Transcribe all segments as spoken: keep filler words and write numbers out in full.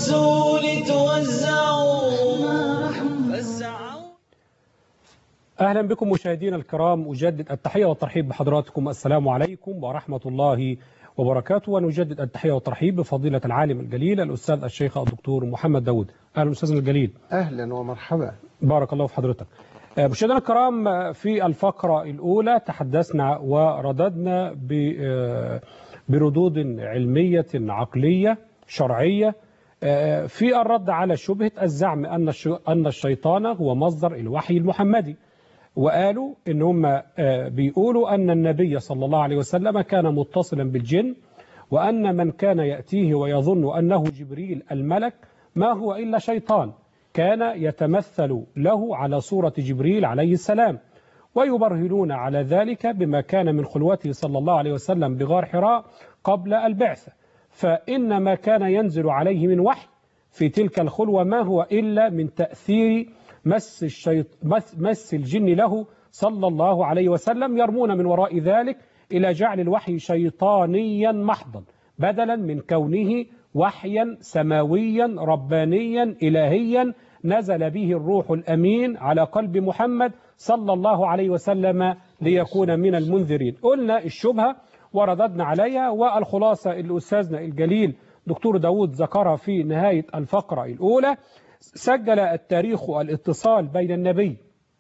الرسول توزعوا فزعوا. أهلا بكم مشاهدينا الكرام، أجدد التحية والترحيب بحضراتكم. السلام عليكم ورحمة الله وبركاته. ونجدد التحية والترحيب بفضيلة العالم الجليل الأستاذ الشيخ الدكتور محمد داود. أهلا أستاذنا الجليل. أهلا ومرحبا. بارك الله في حضرتك. مشاهدينا الكرام، في الفقرة الأولى تحدثنا ورددنا بردود علمية عقلية شرعية في الرد على شبهة الزعم أن الشيطان هو مصدر الوحي المحمدي، وقالوا إن هم بيقولوا أن النبي صلى الله عليه وسلم كان متصلا بالجن، وأن من كان يأتيه ويظن أنه جبريل الملك ما هو إلا شيطان كان يتمثل له على صورة جبريل عليه السلام، ويبرهنون على ذلك بما كان من خلوته صلى الله عليه وسلم بغار حراء قبل البعثة، فإن ما كان ينزل عليه من وحي في تلك الخلوة ما هو إلا من تأثير مس, الشيط... مس... مس الجن له صلى الله عليه وسلم، يرمون من وراء ذلك إلى جعل الوحي شيطانيا محضا بدلا من كونه وحيا سماويا ربانيا إلهيا نزل به الروح الأمين على قلب محمد صلى الله عليه وسلم ليكون من المنذرين. قلنا الشبهة ورددنا عليها، والخلاصة اللي أستاذنا الجليل دكتور داود ذكرها في نهاية الفقرة الأولى. سجل التاريخ الاتصال بين النبي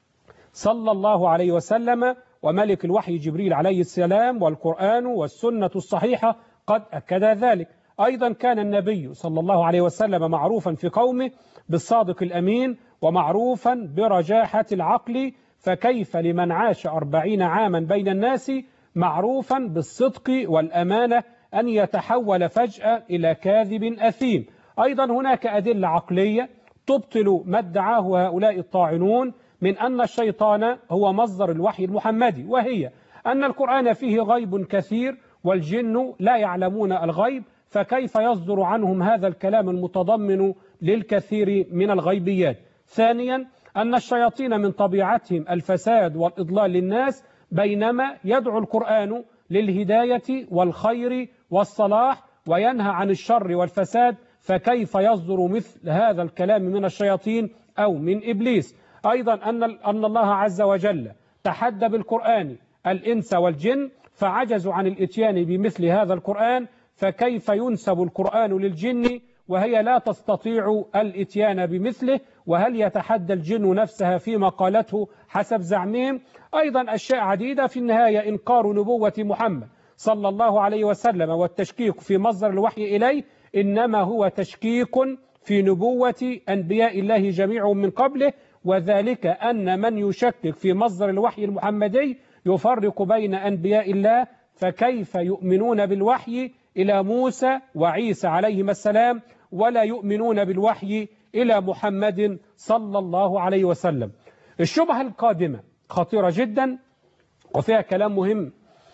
صلى الله عليه وسلم وملك الوحي جبريل عليه السلام، والقرآن والسنة الصحيحة قد أكد ذلك. أيضا كان النبي صلى الله عليه وسلم معروفا في قومه بالصادق الأمين ومعروفا برجاحة العقل، فكيف لمن عاش أربعين عاما بين الناس معروفا بالصدق والأمانة أن يتحول فجأة إلى كاذب أثيم. أيضا هناك أدلة عقلية تبطل ما ادعاه هؤلاء الطاعنون من أن الشيطان هو مصدر الوحي المحمدي، وهي أن القرآن فيه غيب كثير والجن لا يعلمون الغيب، فكيف يصدر عنهم هذا الكلام المتضمن للكثير من الغيبيات. ثانيا أن الشياطين من طبيعتهم الفساد والإضلال للناس، بينما يدعو القرآن للهداية والخير والصلاح وينهى عن الشر والفساد، فكيف يصدر مثل هذا الكلام من الشياطين أو من إبليس. أيضا أن أن الله عز وجل تحدى بالقرآن الإنس والجن فعجزوا عن الإتيان بمثل هذا القرآن، فكيف ينسب القرآن للجن وهي لا تستطيع الإتيان بمثله؟ وهل يتحدى الجن نفسها فيما قالته حسب زعمهم؟ أيضا أشياء عديدة. في النهاية إنكار نبوة محمد صلى الله عليه وسلم والتشكيك في مصدر الوحي إليه إنما هو تشكيك في نبوة أنبياء الله جميع من قبله، وذلك أن من يشكك في مصدر الوحي المحمدي يفرق بين أنبياء الله، فكيف يؤمنون بالوحي إلى موسى وعيسى عليهما السلام ولا يؤمنون بالوحي إلى محمد صلى الله عليه وسلم؟ الشبهة القادمة خطيرة جدا وفيها كلام مهم.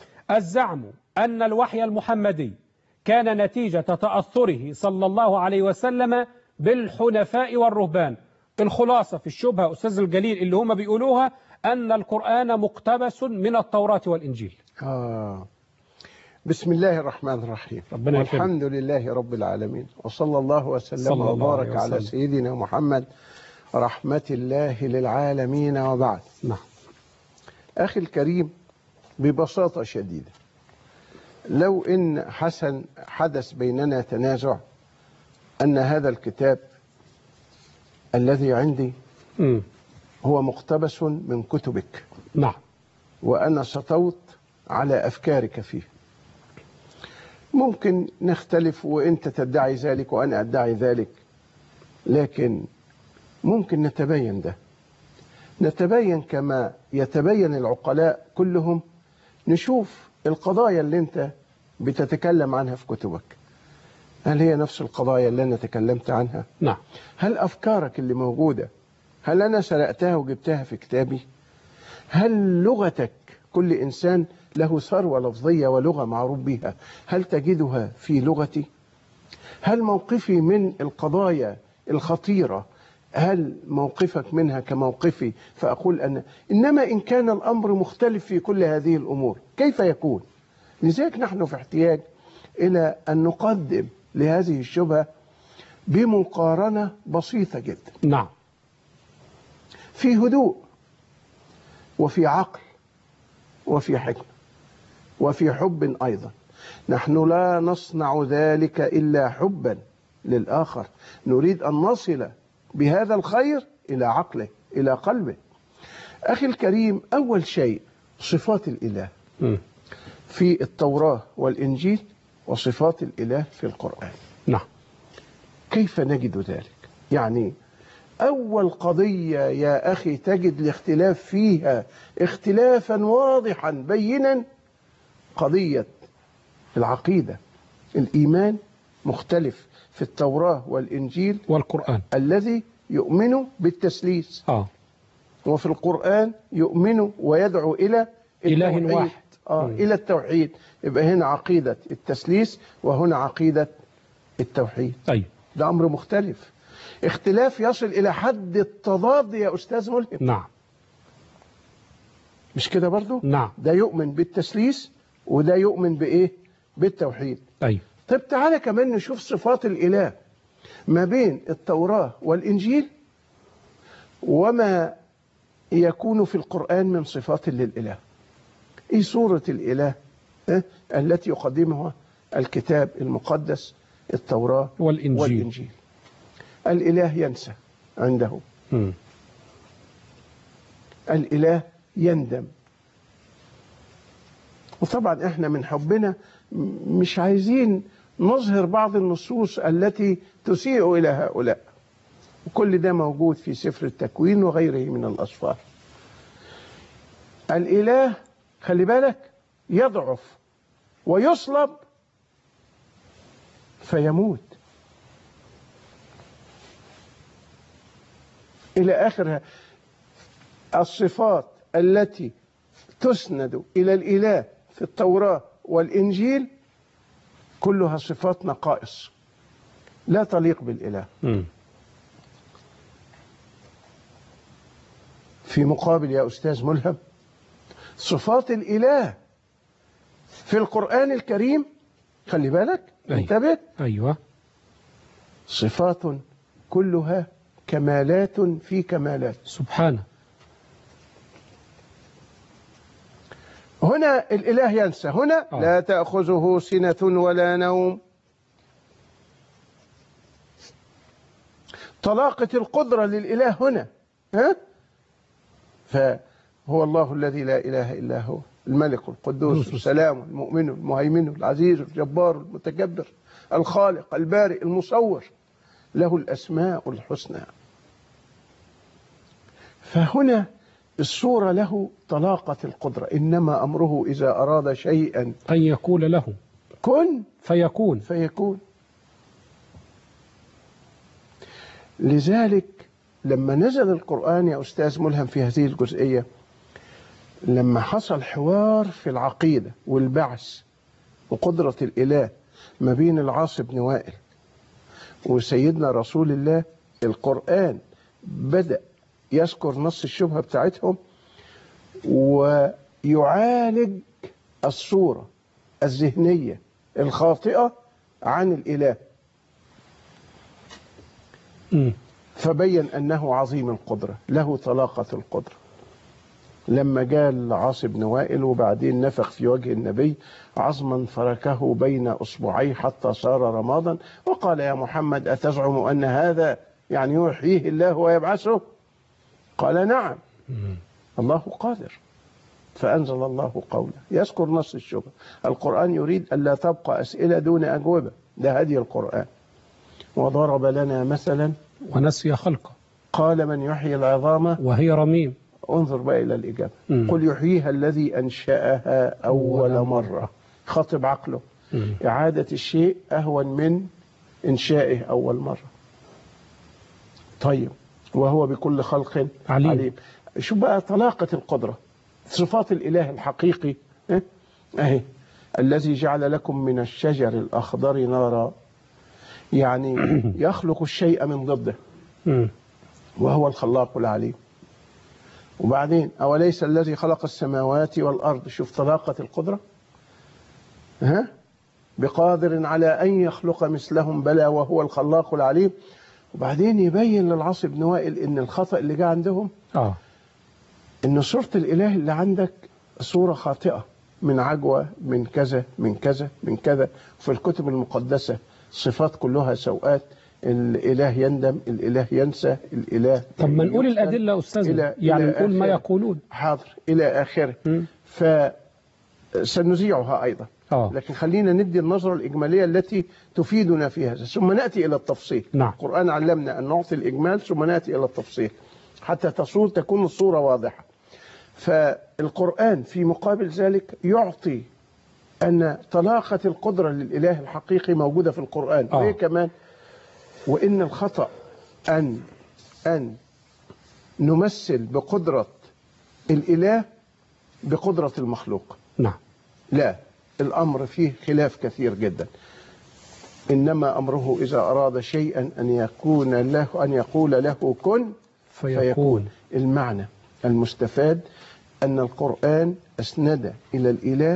الزعم أن الوحي المحمدي كان نتيجة تأثره صلى الله عليه وسلم بالحنفاء والرهبان. الخلاصة في الشبهة أستاذ الجليل اللي هم بيقولوها أن القرآن مقتبس من التوراة والإنجيل. آه. بسم الله الرحمن الرحيم، والحمد لله رب العالمين، وصلى الله وسلم وبارك على سيدنا محمد رحمة الله للعالمين، وبعد. نعم. أخي الكريم، ببساطة شديدة، لو إن حسن حدث بيننا تنازع أن هذا الكتاب الذي عندي م. هو مقتبس من كتبك، نعم، وأنا سطوت على أفكارك فيه، ممكن نختلف وأنت تدعي ذلك وأنا أدعي ذلك، لكن ممكن نتبين ده، نتبين كما يتبين العقلاء كلهم، نشوف القضايا اللي أنت بتتكلم عنها في كتبك هل هي نفس القضايا اللي أنا تكلمت عنها؟ نعم. هل أفكارك اللي موجودة هل أنا سرقتها وجبتها في كتابي؟ هل لغتك، كل إنسان له ثروة لفظية ولغة معروف بها، هل تجدها في لغتي؟ هل موقفي من القضايا الخطيرة هل موقفك منها كموقفي فأقول أن إنما إن كان الأمر مختلف في كل هذه الأمور كيف يكون؟ لذلك نحن في احتياج إلى أن نقدم لهذه الشبهة بمقارنة بسيطة جدا، نعم. في هدوء وفي عقل وفي حكمة وفي حب أيضا. نحن لا نصنع ذلك إلا حبا للآخر، نريد أن نصل بهذا الخير إلى عقله إلى قلبه. أخي الكريم، أول شيء صفات الإله م. في التوراة والإنجيل وصفات الإله في القرآن. نعم. كيف نجد ذلك؟ يعني أول قضية يا أخي تجد الاختلاف فيها اختلافا واضحا بينا قضية العقيدة. الإيمان مختلف في التوراة والإنجيل والقرآن، الذي يؤمن بالتثليث، آه. وفي القرآن يؤمن ويدعو إلى إله التوحيد. واحد. آه إلى التوحيد. يبقى هنا عقيدة التثليث وهنا عقيدة التوحيد. أيوه. ده أمر مختلف، اختلاف يصل إلى حد التضاد يا أستاذ ملهم. نعم. مش كده برضو؟ نعم. ده يؤمن بالتثليث وده يؤمن بإيه؟ بالتوحيد. أيوه. طيب تعالى كمان نشوف صفات الإله ما بين التوراة والإنجيل وما يكون في القرآن من صفات للإله. إيه صورة الإله اه؟ التي يقدمها الكتاب المقدس التوراة والإنجيل. والإنجيل. الإله ينسى عنده، م. الإله يندم. وطبعا احنا من حبنا مش عايزين نظهر بعض النصوص التي تسيء إلى هؤلاء، وكل ده موجود في سفر التكوين وغيره من الأسفار. الإله خلي بالك يضعف ويصلب فيموت إلى آخر الصفات التي تسند إلى الإله في التوراة والإنجيل كلها صفات نقائص لا تليق بالإله. م. في مقابل يا أستاذ ملهم صفات الإله في القرآن الكريم خلي بالك انتبه. أيوة. صفات كلها كمالات في كمالات سبحانه. هنا الإله ينسى، هنا آه. لا تأخذه سنة ولا نوم. طلاقة القدرة للإله هنا، ها؟ فهو الله الذي لا إله إلا هو الملك القدوس السلام المؤمن المهيمن العزيز الجبار المتكبر الخالق البارئ المصور، له الأسماء الحسنى. فهنا الصورة له طلاقة القدرة، إنما أمره إذا أراد شيئا أن يقول له كن فيكون فيكون. لذلك لما نزل القرآن يا أستاذ ملهم في هذه الجزئية، لما حصل حوار في العقيدة والبعث وقدرة الإله ما بين العاص بن وائل وسيدنا رسول الله، القرآن بدأ يذكر نص الشبهة بتاعتهم ويعالج الصورة الذهنية الخاطئة عن الإله، م. فبين أنه عظيم القدرة له طلاقة القدرة. لما جاء العاص بن وائل وبعدين نفخ في وجه النبي عظما فركه بين أصبعيه حتى صار رمادا وقال يا محمد أتزعم أن هذا يعني يحييه الله ويبعثه؟ قال نعم م. الله قادر. فأنزل الله قوله يذكر نص الشبهة. القرآن يريد ألا تبقى أسئلة دون أجوبة، ده هدي القرآن. وضرب لنا مثلا ونسي خلقه قال من يحيي العظام وهي رميم. انظر بقى إلى الإجابة. م. قل يحييها الذي أنشأها أول مرة. خاطب عقله. م. إعادة الشيء أهون من إنشائه أول مرة. طيب وهو بكل خلق عليم, عليم. شو بقى طلاقة القدرة، صفات الإله الحقيقي اه؟ أهي الذي جعل لكم من الشجر الأخضر نارا، يعني يخلق الشيء من ضده م. وهو الخلاق العليم. وبعدين أوليس الذي خلق السماوات والأرض، شوف طلاقة القدرة ها، بقادر على أن يخلق مثلهم بلى وهو الخلاق العليم. وبعدين يبين للعاص بن وائل إن الخطأ اللي جاء عندهم اه إن صورة الإله اللي عندك صورة خاطئة، من عجوة، من كذا من كذا من كذا. في الكتب المقدسة صفات كلها سوءات، الإله يندم، الإله ينسى، الإله. طب ما نقول يحسن الأدلة أستاذنا، إلى- يعني إلى نقول ما آخره. يقولون. حاضر إلى آخره. م. فسنذيعها أيضا، اه لكن خلينا ندي النظرة الإجمالية التي تفيدنا في هذا، ثم نأتي إلى التفصيل. نعم. القرآن علمنا أن نعطي الإجمال ثم نأتي إلى التفصيل حتى تصور تكون الصورة واضحة. فالقرآن في مقابل ذلك يعطي أن طلاقة القدرة للإله الحقيقي موجودة في القرآن. آه. وإيه كمان؟ وإن الخطأ أن أن نمثل بقدرة الإله بقدرة المخلوق. نعم. لا، الأمر فيه خلاف كثير جدا. إنما أمره إذا أراد شيئا أن يكون له أن يقول له كن فيكون. فيكون. المعنى المستفاد أن القرآن أسند إلى الإله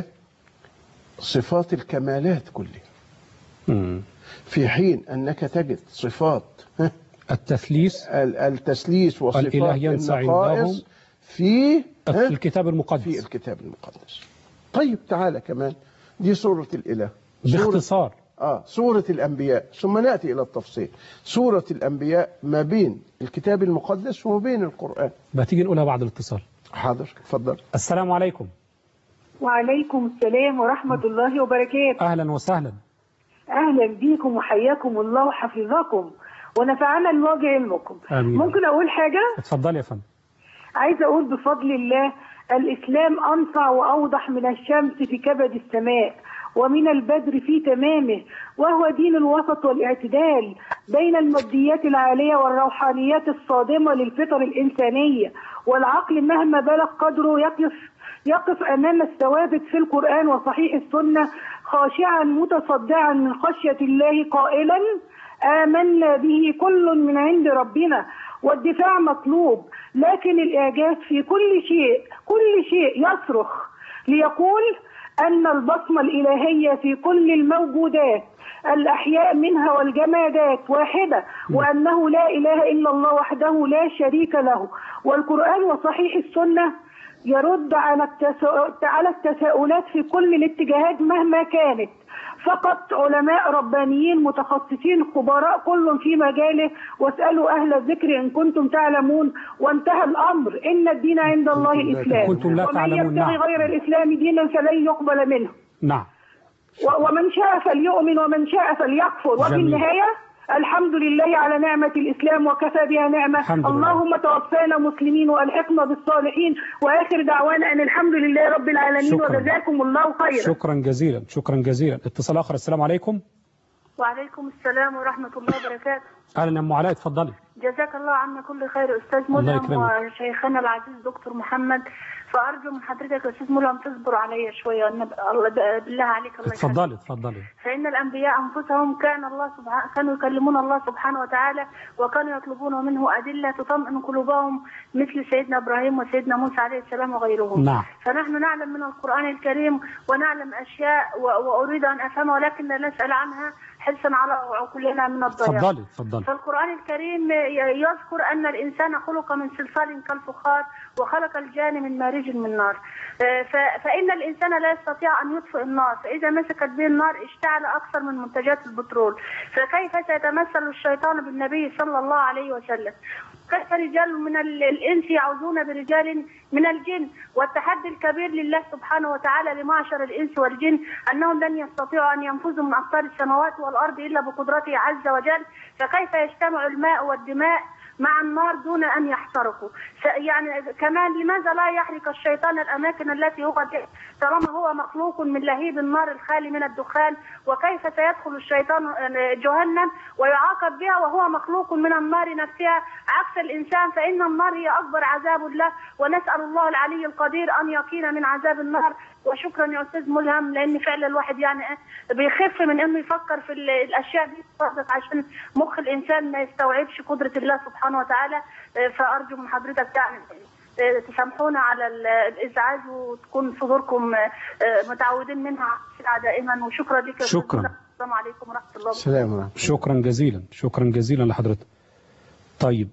صفات الكمالات كلها، م. في حين أنك تجد صفات ها، التثليث ال- التسليس وصفات الإله ينسى عندهم النقائص في في ها، الكتاب في المقدس الكتاب المقدس. طيب تعالى كمان، دي سورة الإله، سورة باختصار. آه سورة الأنبياء، ثم نأتي إلى التفصيل. سورة الأنبياء ما بين الكتاب المقدس وما بين القرآن. ما تيجي نقولها بعد الاتصال. حاضر، اتفضل. السلام عليكم. وعليكم السلام ورحمة الله وبركاته. أهلا وسهلا. أهلا بيكم وحياكم الله وحفظكم ونفعنا الله بعلمكم. آمين. ممكن أقول حاجة؟ اتفضل يا فندم. عايزة أقول بفضل الله الإسلام أنصع وأوضح من الشمس في كبد السماء ومن البدر في تمامه، وهو دين الوسط والاعتدال بين الماديات العالية والروحانيات الصادمة للفطر الإنسانية. والعقل مهما بلغ قدره يقف يقف أمام الثوابت في القرآن وصحيح السنة خاشعا متصدعا من خشية الله قائلا آمنا به كل من عند ربنا. والدفاع مطلوب، لكن الإعجاز في كل شيء كل شيء يصرخ ليقول أن البصمة الإلهية في كل الموجودات الأحياء منها والجمادات واحدة، وأنه لا إله إلا الله وحده لا شريك له. والقرآن وصحيح السنة يرد على التساؤ- على التساؤلات في كل الاتجاهات مهما كانت. فقط علماء ربانيين متخصصين خبراء كل في مجاله، واسألوا أهل الذكر إن كنتم تعلمون. وانتهى الأمر، إن الدين عند الله الإسلام، كنتم لا ومن تعلمون. يبتغي نعم. غير الإسلام دينا فلن يقبل منه. نعم. و- ومن شاء فليؤمن ومن شاء فليكفر. وفي جميل. النهاية الحمد لله على نعمة الإسلام وكفى بها نعمة. الحمد لله. اللهم توفانا مسلمين وألحقنا بالصالحين، وآخر دعوانا أن الحمد لله رب العالمين. شكراً. وجزاكم الله خيرا. شكرا جزيلا. شكرا جزيلا. اتصال آخر. السلام عليكم. وعليكم السلام ورحمة الله وبركاته. أهلا يا أم علاء، اتفضلي. جزاك الله عنا كل خير أستاذ الله ملهم يكرمك. وشيخنا العزيز دكتور محمد. فأرجو من حضرتك يا أستاذ ملهم تصبر علي شوية، الله بالله عليك الله يخليك. اتفضلي اتفضلي. فإن الأنبياء أنفسهم كان الله سبحانه كانوا يكلمون الله سبحانه وتعالى، وكانوا يطلبون منه أدلة تطمئن قلوبهم مثل سيدنا إبراهيم وسيدنا موسى عليه السلام وغيرهم. نعم. فنحن نعلم من القرآن الكريم ونعلم أشياء و- وأريد أن أفهمها، ولكن لا نسأل عنها حرصا على عقولنا من الضياع. اتفضلي اتفضلي. فالقرآن الكريم يذكر أن الإنسان خلق من صلصال كالفخار وخلق الجان من مارج من نار. ف- فإن الإنسان لا يستطيع أن يطفئ النار، فإذا مسكت به النار اشتعل أكثر من منتجات البترول. فكيف سيتمثل الشيطان بالنبي صلى الله عليه وسلم؟ كيف رجال من ال- الإنس يعوذون برجال من الجن؟ والتحدي الكبير لله سبحانه وتعالى لمعشر الإنس والجن أنهم لن يستطيعوا أن ينفذوا من أقطار السماوات والأرض إلا بقدرته عز وجل. فكيف يجتمع الماء والدماء مع النار دون أن يحترقوا؟ يعني كمان لماذا لا يحرق الشيطان الأماكن التي هو فيها طالما هو مخلوق من لهيب النار الخالي من الدخان؟ وكيف سيدخل الشيطان جهنم ويعاقب بها وهو مخلوق من النار نفسها عكس الإنسان؟ فإن النار هي أكبر عذاب الله، ونسأل الله العلي القدير أن يقينا من عذاب النار. وشكرا يا أستاذ ملهم، لأن فعلا الواحد يعني بيخف من إنه يفكر في الأشياء دي عشان مخ الإنسان ما يستوعبش قدرة الله سبحانه وتعالى. فأرجو من حضرتك يعني تسامحونا على الازعاج وتكون صدوركم متعودين منها دائما. وشكرا لك. شكرا. السلام عليكم ورحمه الله وبركاته. السلام ورحمة الله. شكرا جزيلا، شكرا جزيلا لحضرتك. طيب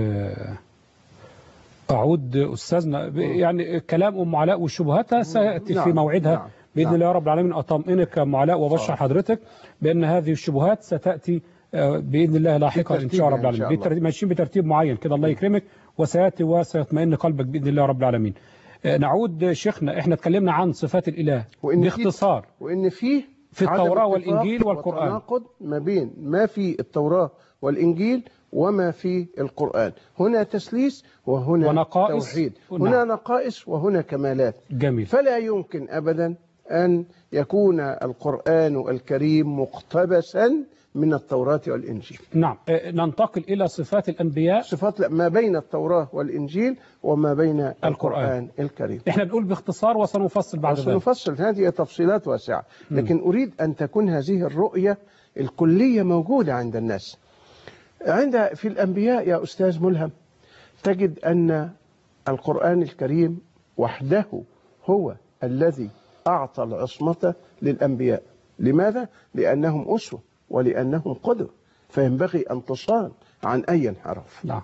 أعود أستاذنا، يعني كلام أم علاء وشبهاتها سيأتي نعم. في موعدها نعم. بإذن نعم. الله رب العالمين. أطمئنك أم علاء وبشر حضرتك بأن هذه الشبهات ستأتي بإذن الله لاحقا إن شاء الله رب العالمين. بالترتيب، ماشيين بترتيب معين كده، الله يكرمك وسيأتي وسيطمئن قلبك بإذن الله رب العالمين. نعود شيخنا، احنا اتكلمنا عن صفات الإله باختصار، وإن فيه في التوراة والإنجيل والقرآن وتناقض ما بين ما في التوراة والإنجيل وما في القرآن. هنا تسليس وهنا ونقائص. توحيد، نعم. هنا نقائص وهنا كمالات. جميل. فلا يمكن أبدا أن يكون القرآن الكريم مقتبسا من التوراة والإنجيل. نعم. ننتقل إلى صفات الأنبياء، صفات ما بين التوراة والإنجيل وما بين القرآن, القرآن الكريم. احنا بنقول باختصار وسنفصل بعد ذلك. سنفصل، هذه تفصيلات واسعة، لكن أريد أن تكون هذه الرؤية الكلية موجودة عند الناس. عند في الأنبياء يا أستاذ ملهم تجد أن القرآن الكريم وحده هو الذي أعطى العصمة للأنبياء. لماذا؟ لأنهم أسوة ولأنهم قدوة، فينبغي أن تصان عن أي انحراف. نعم.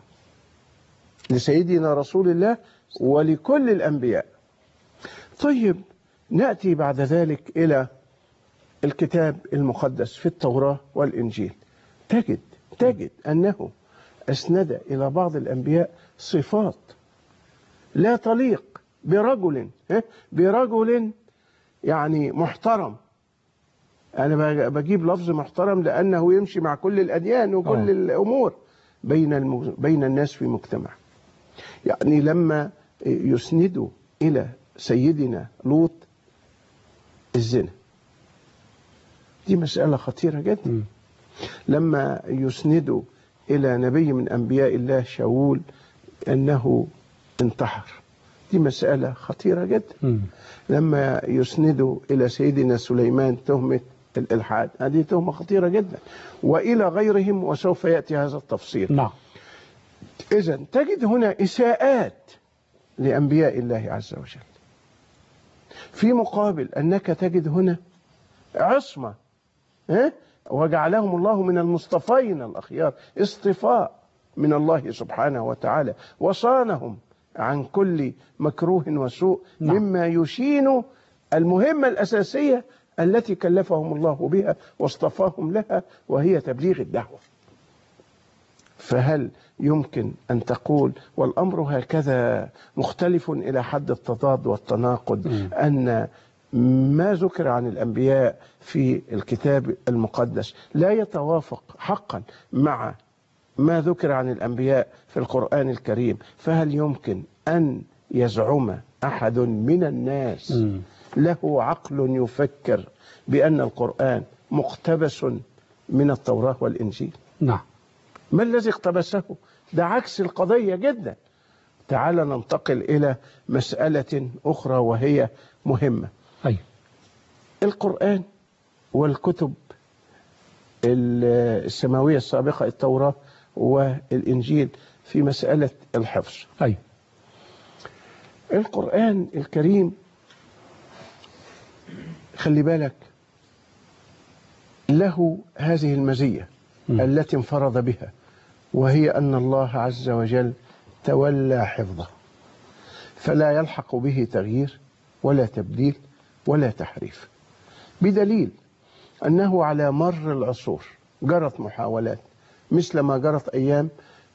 لسيدنا رسول الله ولكل الأنبياء. طيب نأتي بعد ذلك إلى الكتاب المقدس في التوراة والإنجيل. تجد تجد أنه أسند إلى بعض الأنبياء صفات لا تليق برجل برجل يعني محترم. أنا بجيب لفظ محترم لأنه يمشي مع كل الأديان وكل أوه. الأمور بين المج... بين الناس في مجتمع. يعني لما يسندوا إلى سيدنا لوط الزنا، دي مسألة خطيرة جدا. م. لما يسندوا إلى نبي من أنبياء الله شاول أنه انتحر، دي مسألة خطيرة جدا. م. لما يسندوا إلى سيدنا سليمان تهمة الإلحاد، هذه تهمة خطيرة جدا، وإلى غيرهم وسوف يأتي هذا التفصيل. نعم. إذن تجد هنا إساءات لأنبياء الله عز وجل، في مقابل أنك تجد هنا عصمة، ها؟ وجعلهم الله من المصطفين الأخيار، اصطفاء من الله سبحانه وتعالى، وصانهم عن كل مكروه وسوء. نعم. مما يشين المهمة الأساسية التي كلفهم الله بها واصطفاهم لها، وهي تبليغ الدعوة. فهل يمكن أن تقول والأمر هكذا مختلف إلى حد التضاد والتناقض م. أن ما ذكر عن الأنبياء في الكتاب المقدس لا يتوافق حقا مع ما ذكر عن الأنبياء في القرآن الكريم؟ فهل يمكن أن يزعم أحد من الناس م. له عقل يفكر بأن القرآن مقتبس من التوراة والإنجيل؟ نعم. ما الذي اقتبسه؟ ده عكس القضية جدا. تعال ننتقل إلى مسألة أخرى وهي مهمة. أي. القرآن والكتب السماوية السابقة، التوراة والإنجيل، في مسألة الحفظ. أي. القرآن الكريم خلي بالك له هذه المزية م. التي انفرد بها، وهي أن الله عز وجل تولى حفظه، فلا يلحق به تغيير ولا تبديل ولا تحريف، بدليل أنه على مر العصور جرت محاولات، مثل ما جرت أيام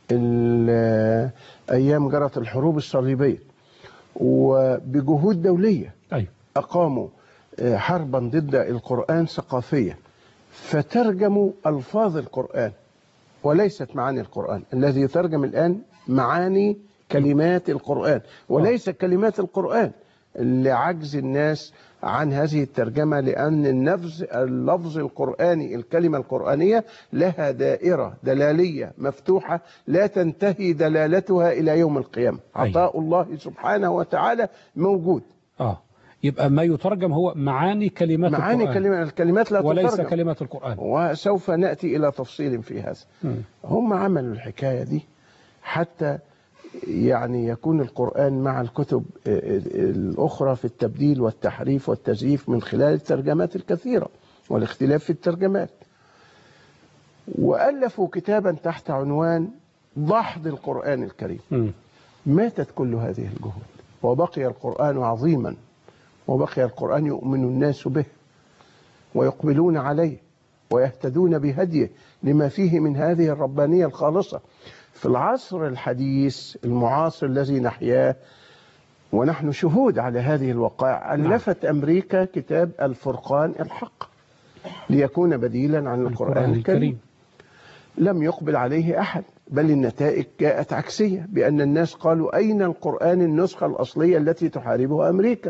أيام جرت الحروب الصليبية، وبجهود دولية أقاموا حربا ضد القرآن ثقافية، فترجموا ألفاظ القرآن وليست معاني القرآن. الذي يترجم الآن معاني كلمات القرآن وليس كلمات القرآن، لعجز الناس عن هذه الترجمة، لأن النفس اللفظ القرآني، الكلمة القرآنية لها دائرة دلالية مفتوحة لا تنتهي دلالتها إلى يوم القيامة. عطاء الله سبحانه وتعالى موجود. آه. يبقى ما يترجم هو معاني كلمات معاني القرآن، كلمة الكلمات لا وليس تترجم، كلمات القرآن. وسوف نأتي إلى تفصيل في هذا. م. هم عملوا الحكاية دي حتى يعني يكون القرآن مع الكتب الأخرى في التبديل والتحريف والتزييف من خلال الترجمات الكثيرة والاختلاف في الترجمات. وألفوا كتابا تحت عنوان دحض القرآن الكريم. م. ماتت كل هذه الجهود وبقي القرآن عظيما، وبقي القرآن يؤمن الناس به ويقبلون عليه ويهتدون بهديه لما فيه من هذه الربانية الخالصة. في العصر الحديث المعاصر الذي نحياه ونحن شهود على هذه الوقائع، ألفت أمريكا كتاب الفرقان الحق ليكون بديلا عن القرآن الكريم. لم يقبل عليه أحد، بل النتائج جاءت عكسية، بأن الناس قالوا أين القرآن النسخة الأصلية التي تحاربها أمريكا؟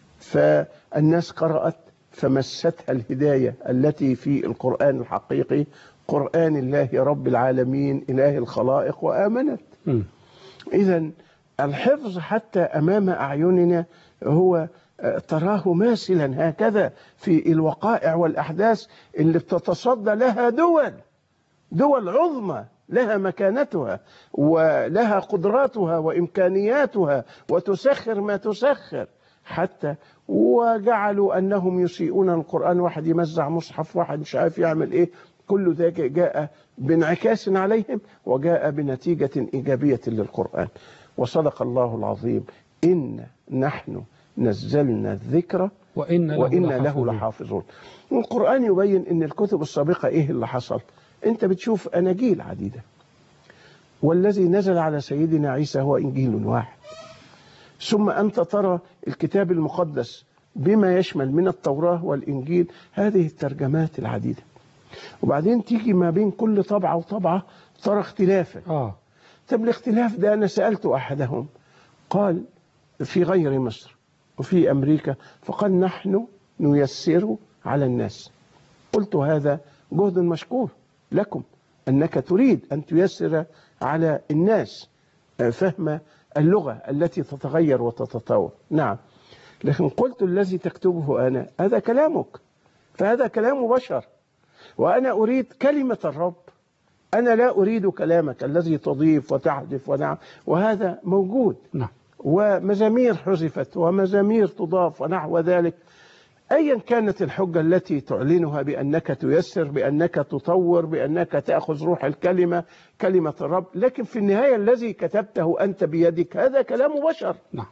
فالناس قرأت فمستها الهداية التي في القرآن الحقيقي، قرآن الله رب العالمين إله الخلائق، وآمنت. إذن الحفظ حتى أمام أعيننا هو تراه ماثلا هكذا في الوقائع والأحداث اللي بتتصدى لها دول دول عظمى لها مكانتها ولها قدراتها وإمكانياتها وتسخر ما تسخر، حتى وجعلوا أنهم يسيئون القرآن، واحد يمزع مصحف، واحد مش عارف يعمل إيه. كل ذلك جاء بانعكاس عليهم وجاء بنتيجة إيجابية للقرآن. وصدق الله العظيم: إن نحن نزلنا الذكر وإن, وإن له لحافظون. والقرآن يبين أن الكتب السابقة إيه اللي حصل. أنت بتشوف أناجيل عديدة، والذي نزل على سيدنا عيسى هو إنجيل واحد. ثم أنت ترى الكتاب المقدس بما يشمل من التوراة والإنجيل هذه الترجمات العديدة، وبعدين تيجي ما بين كل طبعة وطبعة ترى اختلافا. آه. طب الاختلاف ده أنا سألت أحدهم قال في غير مصر وفي أمريكا، فقال نحن نيسر على الناس. قلت هذا جهد مشكور لكم، أنك تريد أن تيسر على الناس فهم اللغة التي تتغير وتتطور. نعم، لكن قلت الذي تكتبه أنا هذا كلامك، فهذا كلام بشر، وأنا أريد كلمة الرب، أنا لا أريد كلامك الذي تضيف وتحذف ونعم، وهذا موجود. نعم. ومزامير حذفت ومزامير تضاف ونحو ذلك. أيا كانت الحجة التي تعلنها بأنك تيسر، بأنك تطور، بأنك تأخذ روح الكلمة، كلمة الرب، لكن في النهاية الذي كتبته أنت بيدك هذا كلام بشر. نعم.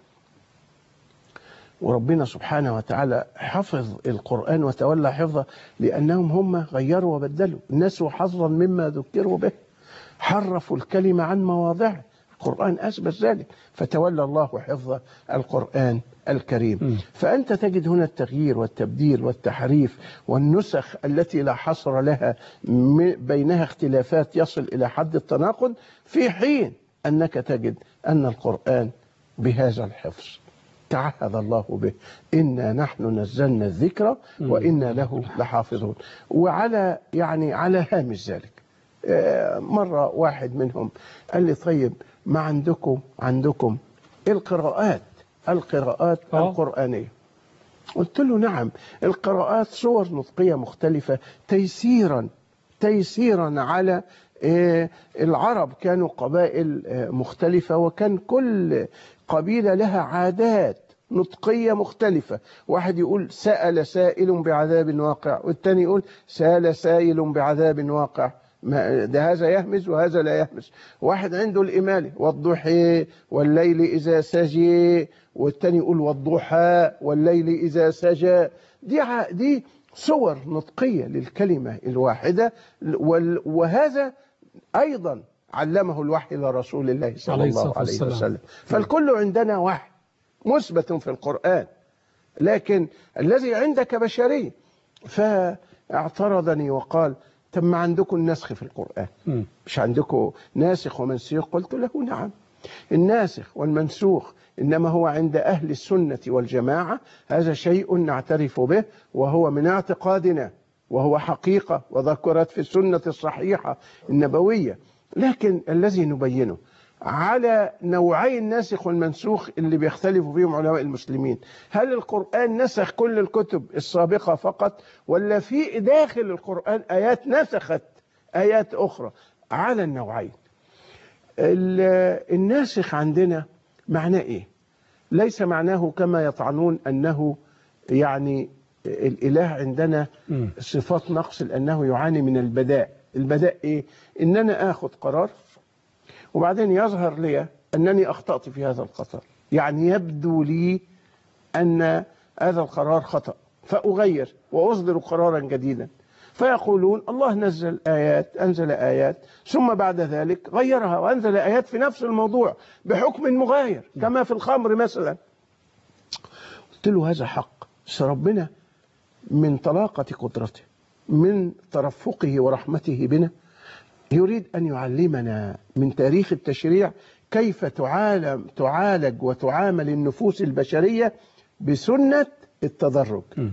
وربنا سبحانه وتعالى حفظ القرآن وتولى حفظه لأنهم هم غيروا وبدلوا، نسوا حظا مما ذكروا به، حرفوا الكلمة عن مواضعه. القرآن أثبت ذلك، فتولى الله حفظ القرآن الكريم. م. فأنت تجد هنا التغيير والتبديل والتحريف والنسخ التي لا حصر لها، بينها اختلافات يصل إلى حد التناقض، في حين أنك تجد أن القرآن بهذا الحفظ تعهد الله به: إنا نحن نزلنا الذكر وإنا له لحافظون. وعلى يعني على هامش ذلك مرة واحد منهم قال لي: طيب ما عندكم عندكم القراءات القراءات أوه. القرآنية؟ قلت له: نعم، القراءات صور نطقية مختلفة تيسيرا تيسيرا على العرب. كانوا قبائل مختلفة، وكان كل قبيلة لها عادات نطقية مختلفة. واحد يقول سأل سائل بعذاب واقع، والتاني يقول سال سائل بعذاب واقع، ده هذا يهمز وهذا لا يهمز. واحد عنده الإمالة والضحى والليل إذا سجى، والتاني يقول والضحى والليل إذا سجى. دي دي صور نطقية للكلمة الواحدة، وهذا أيضا علمه الوحي لرسول الله صلى الله عليه وسلم. فالكل عندنا وحي مثبت في القرآن، لكن الذي عندك بشري. فاعترضني وقال: طب ما عندكم النسخ في القرآن، مش عندكم ناسخ ومنسوخ؟ قلت له: نعم، الناسخ والمنسوخ إنما هو عند أهل السنة والجماعة، هذا شيء نعترف به وهو من اعتقادنا وهو حقيقة وذكرت في السنة الصحيحة النبوية. لكن الذي نبينه على نوعي الناسخ والمنسوخ اللي بيختلفوا فيهم علماء المسلمين: هل القرآن نسخ كل الكتب السابقة فقط، ولا في داخل القرآن آيات نسخت آيات أخرى؟ على النوعين. الناسخ عندنا معناه إيه؟ ليس معناه كما يطعنون أنه يعني الإله عندنا صفات نقص لأنه يعاني من البداء. البداء إيه؟ إن أنا آخذ قرار وبعدين يظهر لي أنني أخطأت في هذا القرار، يعني يبدو لي أن هذا القرار خطأ فأغير وأصدر قرارا جديدا، فيقولون الله نزل آيات أنزل آيات ثم بعد ذلك غيرها وأنزل آيات في نفس الموضوع بحكم مغاير كما في الخمر مثلا. قلت له هذا حق، بس ربنا من طلاقة قدرته من ترفقه ورحمته بنا يريد أن يعلمنا من تاريخ التشريع كيف تعالج, تعالج وتعامل النفوس البشرية بسنة التدرج. م.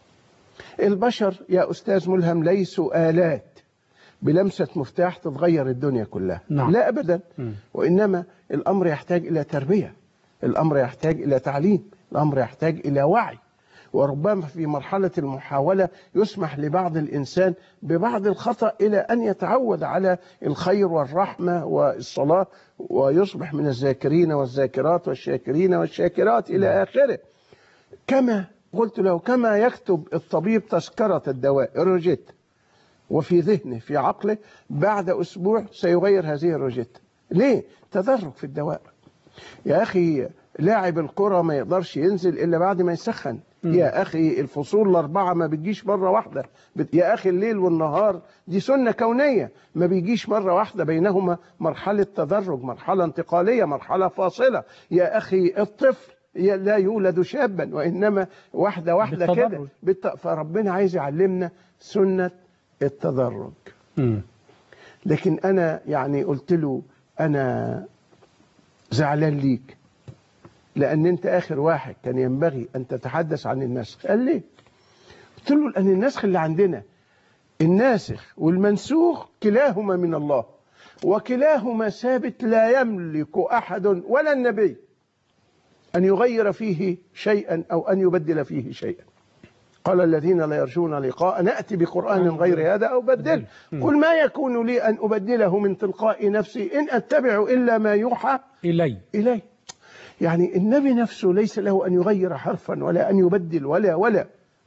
البشر يا أستاذ ملهم ليسوا آلات بلمسة مفتاح تتغير الدنيا كلها. نعم. لا أبدا. م. وإنما الأمر يحتاج إلى تربية، الأمر يحتاج إلى تعليم، الأمر يحتاج إلى وعي، وربما في مرحلة المحاولة يسمح لبعض الإنسان ببعض الخطأ إلى أن يتعود على الخير والرحمة والصلاة ويصبح من الذاكرين والذاكرات والشاكرين والشاكرات إلى آخره. كما قلت له كما يكتب الطبيب تذكرة الدواء الروجيت وفي ذهنه في عقله بعد أسبوع سيغير هذه الروجيت. ليه؟ تدرج في الدواء. يا أخي لاعب الكرة ما يقدرش ينزل إلا بعد ما يسخن. م. يا أخي الفصول الأربعة ما بتجيش مرة واحدة. يا أخي الليل والنهار دي سنة كونية ما بيجيش مرة واحدة، بينهما مرحلة تدرج، مرحلة انتقالية، مرحلة فاصلة. يا أخي الطفل لا يولد شابا وإنما واحدة واحدة كده بالت... فربنا عايز يعلمنا سنة التدرج. م. لكن أنا يعني قلت له أنا زعلان ليك لأن أنت آخر واحد كان ينبغي أن تتحدث عن النسخ. قال ليه؟ قلت له لأن النسخ اللي عندنا الناسخ والمنسوخ كلاهما من الله وكلاهما ثابت، لا يملك أحد ولا النبي أن يغير فيه شيئا أو أن يبدل فيه شيئا. قال الذين لا يرجون لقاء نأتي بقرآن غير هذا أو بدل. قل ما يكون لي أن أبدله من تلقاء نفسي إن أتبع إلا ما يوحى إلي إلي. يعني النبي نفسه ليس له أن يغير حرفا ولا أن يبدل ولا ولا.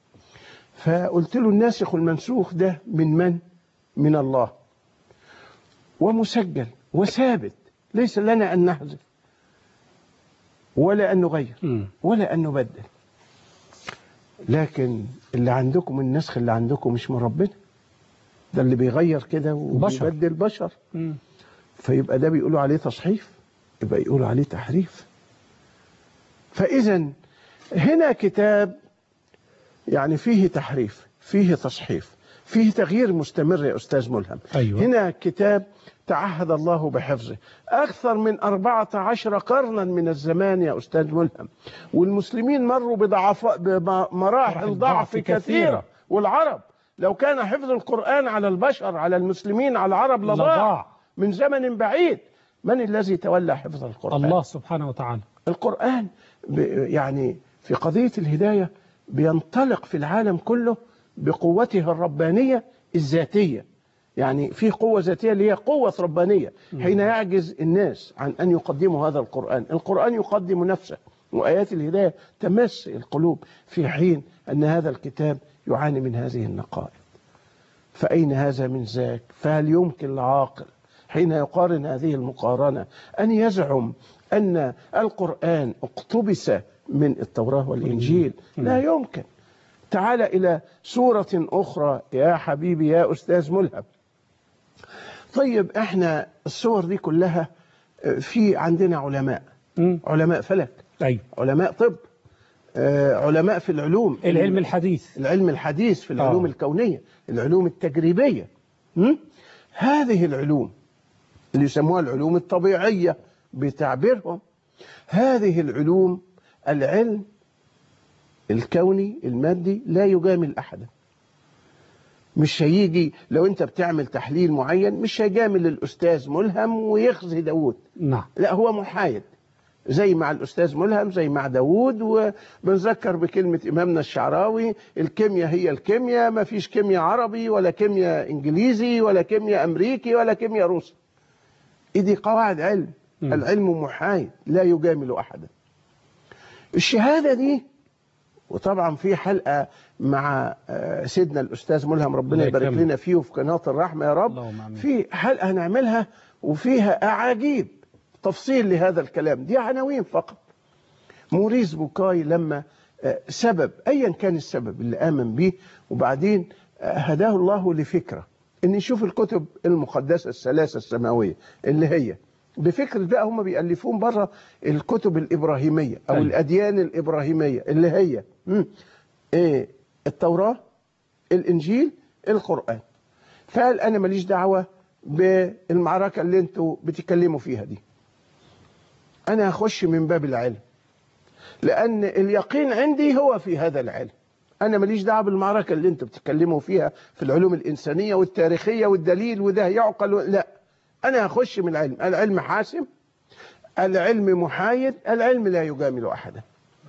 فقلت له الناسخ والمنسوخ ده من من؟ من الله ومسجل وثابت، ليس لنا أن نحذف ولا أن نغير ولا أن نبدل. لكن اللي عندكم النسخ اللي عندكم مش من ربنا، ده اللي بيغير كده وبيبدل بشر. م. فيبقى ده بيقولوا عليه تصحيف، يبقى يقولوا عليه تحريف. فإذا هنا كتاب يعني فيه تحريف، فيه تصحيف، فيه تغيير مستمر يا أستاذ ملهم. أيوة. هنا كتاب تعهد الله بحفظه أكثر من أربعة عشر قرنا من الزمان يا أستاذ ملهم، والمسلمين مروا بضعف بمراحل ضعف كثيرة، والعرب لو كان حفظ القرآن على البشر على المسلمين على العرب لضاع من زمن بعيد. من الذي تولى حفظ القرآن؟ الله سبحانه وتعالى. القرآن يعني في قضية الهداية بينطلق في العالم كله بقوته الربانية الذاتية، يعني في قوة ذاتية اللي هي قوة ربانية حين يعجز الناس عن أن يقدموا هذا القرآن. القرآن يقدم نفسه وآيات الهداية تمس القلوب، في حين أن هذا الكتاب يعاني من هذه النقائض. فأين هذا من ذاك؟ فهل يمكن العاقل حين يقارن هذه المقارنة أن يزعم أن القرآن اقتبس من التوراة والإنجيل؟ لا يمكن. تعال إلى سورة أخرى يا حبيبي يا أستاذ ملهم. طيب احنا الصور دي كلها في عندنا علماء، م. علماء فلك، أي. علماء طب، علماء في العلوم، العلم الحديث، العلم الحديث في العلوم آه. الكونية، العلوم التجريبية. م? هذه العلوم اللي يسموها العلوم الطبيعية بتعبيرهم، هذه العلوم العلم الكوني المادي لا يجامل أحدا. مش هيجي لو انت بتعمل تحليل معين مش هيجامل الأستاذ ملهم ويخزي داود. نعم. لا، هو محايد زي مع الأستاذ ملهم زي مع داود. وبنذكر بكلمة إمامنا الشعراوي: الكيمياء هي الكيمياء، ما فيش كيمياء عربي ولا كيمياء إنجليزي ولا كيمياء أمريكي ولا كيمياء روسي. دي قواعد علم. م. العلم محايد لا يجامل أحدا. الشهادة دي، وطبعا في حلقة مع سيدنا الأستاذ ملهم ربنا يبارك لنا فيه وفي قناة الرحمة يا رب، في حلقة هنعملها وفيها أعاجيب تفصيل لهذا الكلام. دي عناوين فقط. موريس بوكاي لما سبب أيا كان السبب اللي آمن به، وبعدين هداه الله لفكرة إن يشوف الكتب المقدسة الثلاثة السماوية اللي هي بفكرة بقى هم بيألفون بره الكتب الإبراهيمية أو أيوة. الأديان الإبراهيمية اللي هي إيه؟ التوراة، الإنجيل، القرآن. فقال أنا ماليش دعوة بالمعركة اللي انتوا بتتكلموا فيها دي، أنا هخش من باب العلم، لأن اليقين عندي هو في هذا العلم. أنا ماليش دعوة بالمعركة اللي انتوا بتتكلموا فيها في العلوم الإنسانية والتاريخية والدليل وده يعقل و... لا، أنا هخش من العلم. العلم حاسم، العلم محايد، العلم لا يجامل أحدا.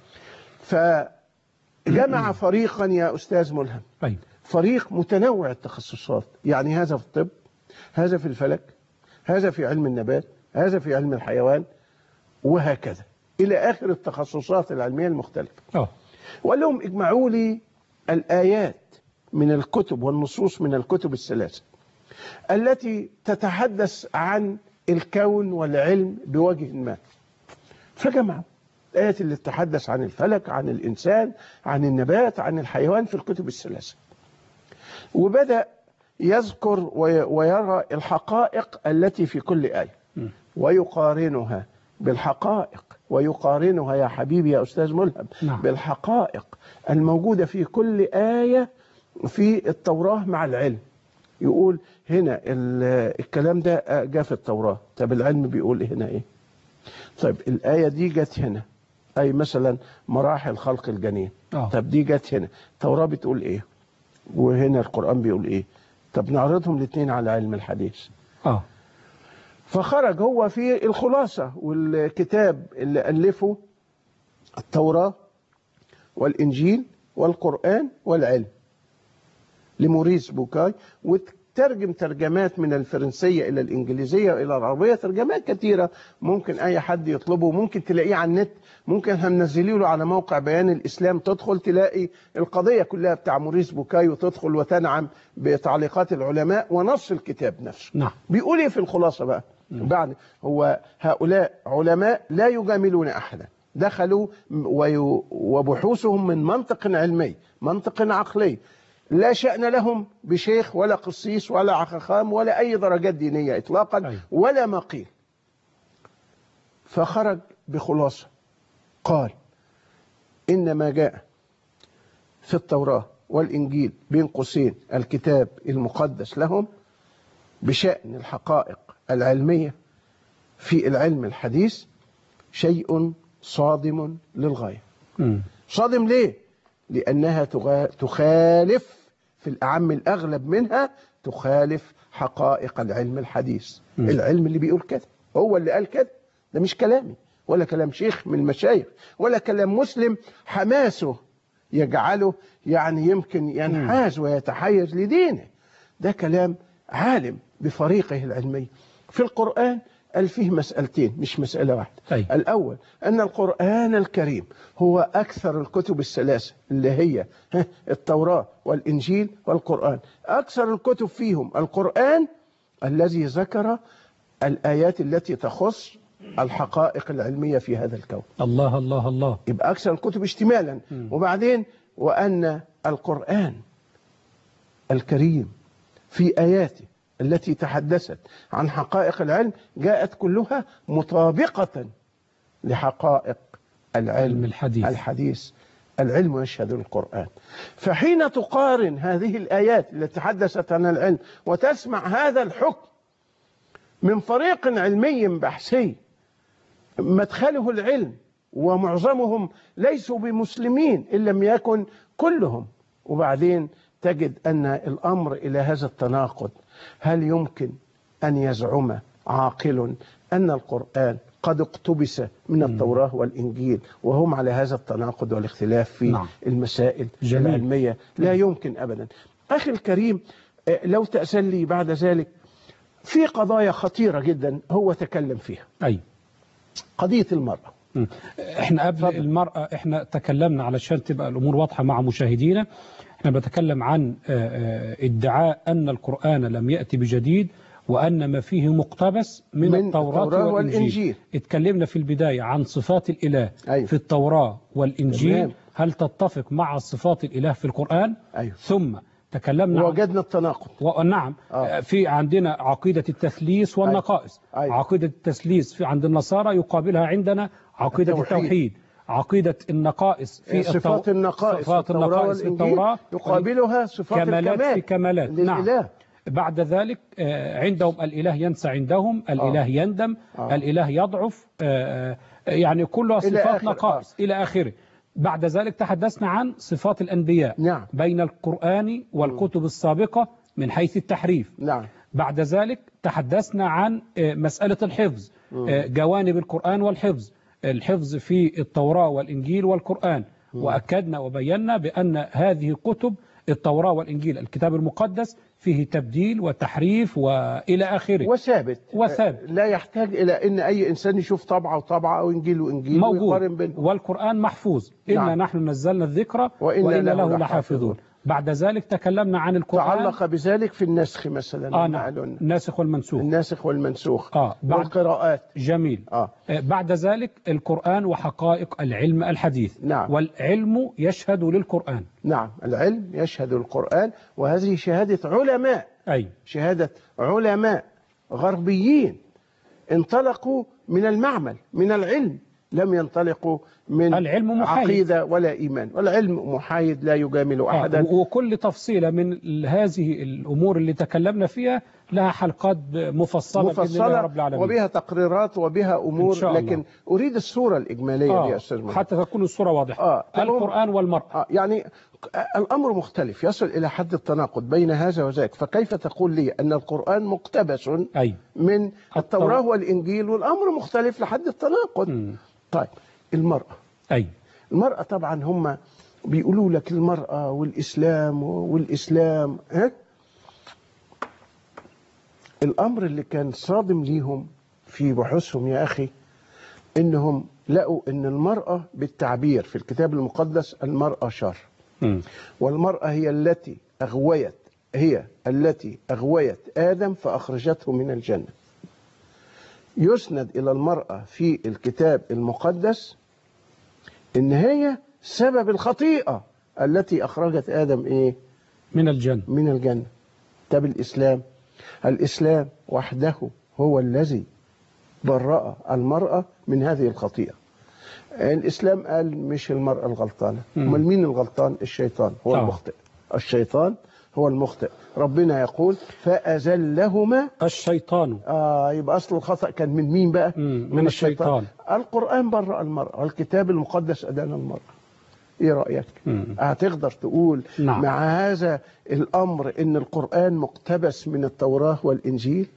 فجمع فريقا يا أستاذ ملهم، فريق متنوع التخصصات، يعني هذا في الطب، هذا في الفلك، هذا في علم النبات، هذا في علم الحيوان، وهكذا إلى آخر التخصصات العلمية المختلفة. أوه. وقال لهم اجمعوا لي الآيات من الكتب والنصوص من الكتب الثلاثة التي تتحدث عن الكون والعلم بوجه ما. فجمعوا الآيات اللي تتحدث عن الفلك، عن الإنسان، عن النبات، عن الحيوان في الكتب الثلاثة، وبدأ يذكر ويرى الحقائق التي في كل آية ويقارنها بالحقائق، ويقارنها يا حبيبي يا أستاذ ملهم نعم. بالحقائق الموجودة في كل آية في التوراة مع العلم. يقول هنا الكلام ده جاء في التوراة، طب العلم بيقول هنا ايه؟ طيب الآية دي جت هنا، أي مثلا مراحل خلق الجنين، أوه. طب دي جت هنا، التوراة بتقول ايه؟ وهنا القرآن بيقول ايه؟ طب نعرضهم الاثنين على علم الحديث. اه فخرج هو في الخلاصة والكتاب اللي ألفه التوراة والإنجيل والقرآن والعلم لموريس بوكاي، وترجم ترجمات من الفرنسية إلى الإنجليزية وإلى العربية، ترجمات كثيرة ممكن أي حد يطلبه، ممكن تلاقيه على النت، ممكن هننزله له على موقع بيان الإسلام، تدخل تلاقي القضية كلها بتاع موريس بوكاي وتدخل وتنعم بتعليقات العلماء ونص الكتاب نفسه. نعم. بيقول إيه في الخلاصة بقى؟ نعم. بعد هو هؤلاء علماء لا يجاملون أحدا، دخلوا وبحوثهم من منطق علمي، منطق عقلي، لا شأن لهم بشيخ ولا قسيس ولا عخخام ولا أي درجات دينية إطلاقا. أي. ولا ما قيل. فخرج بخلاصة قال إن ما جاء في التوراة والإنجيل بين قوسين الكتاب المقدس لهم بشأن الحقائق العلمية في العلم الحديث شيء صادم للغاية. م. صادم ليه؟ لأنها تخالف في الأعم الأغلب منها تخالف حقائق العلم الحديث. م. العلم اللي بيقول كده هو اللي قال كده، ده مش كلامي ولا كلام شيخ من المشايخ ولا كلام مسلم حماسه يجعله يعني يمكن ينحاز ويتحيز لدينه، ده كلام عالم بفريقه العلمي. في القرآن قال فيه مسألتين مش مسألة واحدة. أي. الأول أن القرآن الكريم هو أكثر الكتب الثلاثة اللي هي التوراة والإنجيل والقرآن، أكثر الكتب فيهم القرآن الذي ذكر الآيات التي تخص الحقائق العلمية في هذا الكون. الله الله الله. يبقى أكثر الكتب اشتمالا. م. وبعدين وأن القرآن الكريم في آياته التي تحدثت عن حقائق العلم جاءت كلها مطابقة لحقائق العلم الحديث. الحديث العلم يشهد القرآن. فحين تقارن هذه الآيات التي تحدثت عن العلم وتسمع هذا الحكم من فريق علمي بحثي مدخله العلم ومعظمهم ليسوا بمسلمين إن لم يكن كلهم، وبعدين تجد أن الأمر إلى هذا التناقض. هل يمكن أن يزعم عاقل أن القرآن قد اقتبس من التوراة والإنجيل وهم على هذا التناقض والاختلاف في نعم. المسائل جميل. العلمية؟ لا يمكن أبدا. أخي الكريم، لو تأسل لي بعد ذلك، في قضايا خطيرة جدا هو تكلم فيها. أي قضية المرأة. مم. احنا قبل اتفضل. المرأة احنا تكلمنا علشان تبقى الأمور واضحة مع مشاهدينا. احنا بنتكلم عن آه، آه، ادعاء أن القرآن لم يأتي بجديد وأن ما فيه مقتبس من, من التوراة, التوراة والإنجيل. والإنجيل. اتكلمنا في البداية عن صفات الإله أيوة. في التوراة والإنجيل. تمام. هل تتفق مع صفات الإله في القرآن؟ أيوة. ثم تكلمنا عن ووجدنا التناقض. ونعم آه. في عندنا عقيدة التثليث والنقائص. أيوة. عقيدة التثليث في عند النصارى يقابلها عندنا عقيدة التوحيد. التوحيد. عقيدة النقائص في صفات التو... النقائص صفات في التوراة النقائص في والإنجيل التوراة يقابلها صفات كمالات الكمال في كمالات. للإله. نعم. بعد ذلك آه، عندهم الإله ينسى عندهم، الإله آه. يندم، آه. الإله يضعف، آه، آه، يعني كلها إلى صفات آخر. نقائص آه. إلى آخره. بعد ذلك تحدثنا عن صفات الأنبياء نعم. بين القرآن والكتب السابقة من حيث التحريف. نعم. بعد ذلك تحدثنا عن آه، مسألة الحفظ، آه، جوانب القرآن والحفظ، الحفظ في التوراة والإنجيل والقرآن. وأكدنا وبينا بأن هذه الكتب التوراة والإنجيل الكتاب المقدس فيه تبديل وتحريف وإلى آخره، وثابت وثابت. لا يحتاج إلى أن أي إنسان يشوف طبعة وطبعة أو إنجيل وإنجيل ويقارن موجود، بينهم. والقرآن محفوظ. إنا نعم. نحن نزلنا الذكر وإنا وإنا له له لحافظون. لحافظون. بعد ذلك تكلمنا عن القرآن. تعلق بذلك في النسخ مثلا. آه نعم. الناسخ والمنسوخ. الناسخ والمنسوخ. آه بعد والقراءات. جميل. آه. آه بعد ذلك القرآن وحقائق العلم الحديث. نعم. والعلم يشهد للقرآن. نعم، العلم يشهد القرآن، وهذه شهادة علماء. أي شهادة علماء غربيين انطلقوا من المعمل من العلم، لم ينطلقوا من العلم محايد. عقيدة ولا إيمان، والعلم محايد لا يجامل أحدا. آه وكل تفصيلة من هذه الأمور اللي تكلمنا فيها لها حلقات مفصلة, مفصلة بإذن الله رب العالمين. وبها تقريرات وبها أمور، إن شاء الله. لكن أريد الصورة الإجمالية آه دي يا أستاذ محمد. حتى تكون الصورة واضحة. آه. القرآن والمرأة. آه. يعني الأمر مختلف يصل إلى حد التناقض بين هذا وذاك، فكيف تقول لي أن القرآن مقتبس أي. من التوراة والإنجيل والأمر مختلف لحد التناقض؟ م. طيب المرأة. أي. المرأة طبعا هم بيقولوا لك المرأة والإسلام والإسلام ها؟ الأمر اللي كان صادم ليهم في بحوثهم يا أخي إنهم لقوا إن المرأة بالتعبير في الكتاب المقدس المرأة شر، م. والمرأة هي التي أغويت هي التي أغويت آدم فأخرجته من الجنة. يسند إلى المرأة في الكتاب المقدس إن هي سبب الخطيئة التي أخرجت آدم إيه؟ من الجنة. من الجنة. طب الإسلام، الإسلام وحده هو الذي برأ المرأة من هذه الخطيئة. الإسلام قال مش المرأة الغلطانة، امال مين الغلطان؟ الشيطان هو آه. المخطئ. الشيطان هو المخطئ. ربنا يقول فأزلهما الشيطان. آه يبقى أصل الخطأ كان من مين بقى؟ من, من الشيطان. الشيطان. القرآن برأ المرأة والكتاب المقدس أدان المرأة. إيه رأيك؟ مم. هتقدر تقول نعم. مع هذا الأمر إن القرآن مقتبس من التوراة والإنجيل؟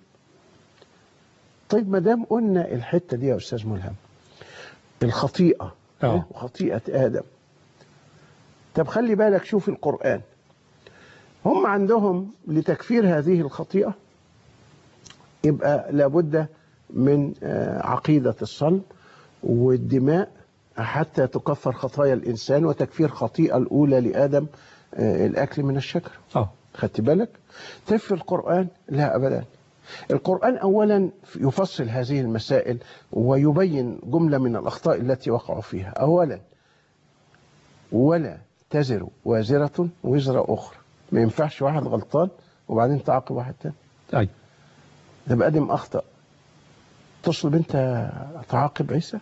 طيب ما دام قلنا الحتة دي يا أستاذ ملهم الخطيئة أوه. وخطيئة آدم، طب خلي بالك شوف القرآن هم عندهم لتكفير هذه الخطيئة يبقى لابد من عقيدة الصلب والدماء حتى تكفر خطايا الإنسان وتكفير خطيئة الأولى لآدم الأكل من الشجر. أوه. خدت بالك؟ تفي القرآن؟ لا أبدا. القرآن أولا يفصل هذه المسائل ويبين جملة من الأخطاء التي وقعوا فيها. أولا ولا تزر وازرة وزر أخرى، ما ينفعش واحد غلطان وبعدين تعاقب واحد تاني. أي. ده بقى آدم أخطأ تصلب أنت تعاقب عيسى؟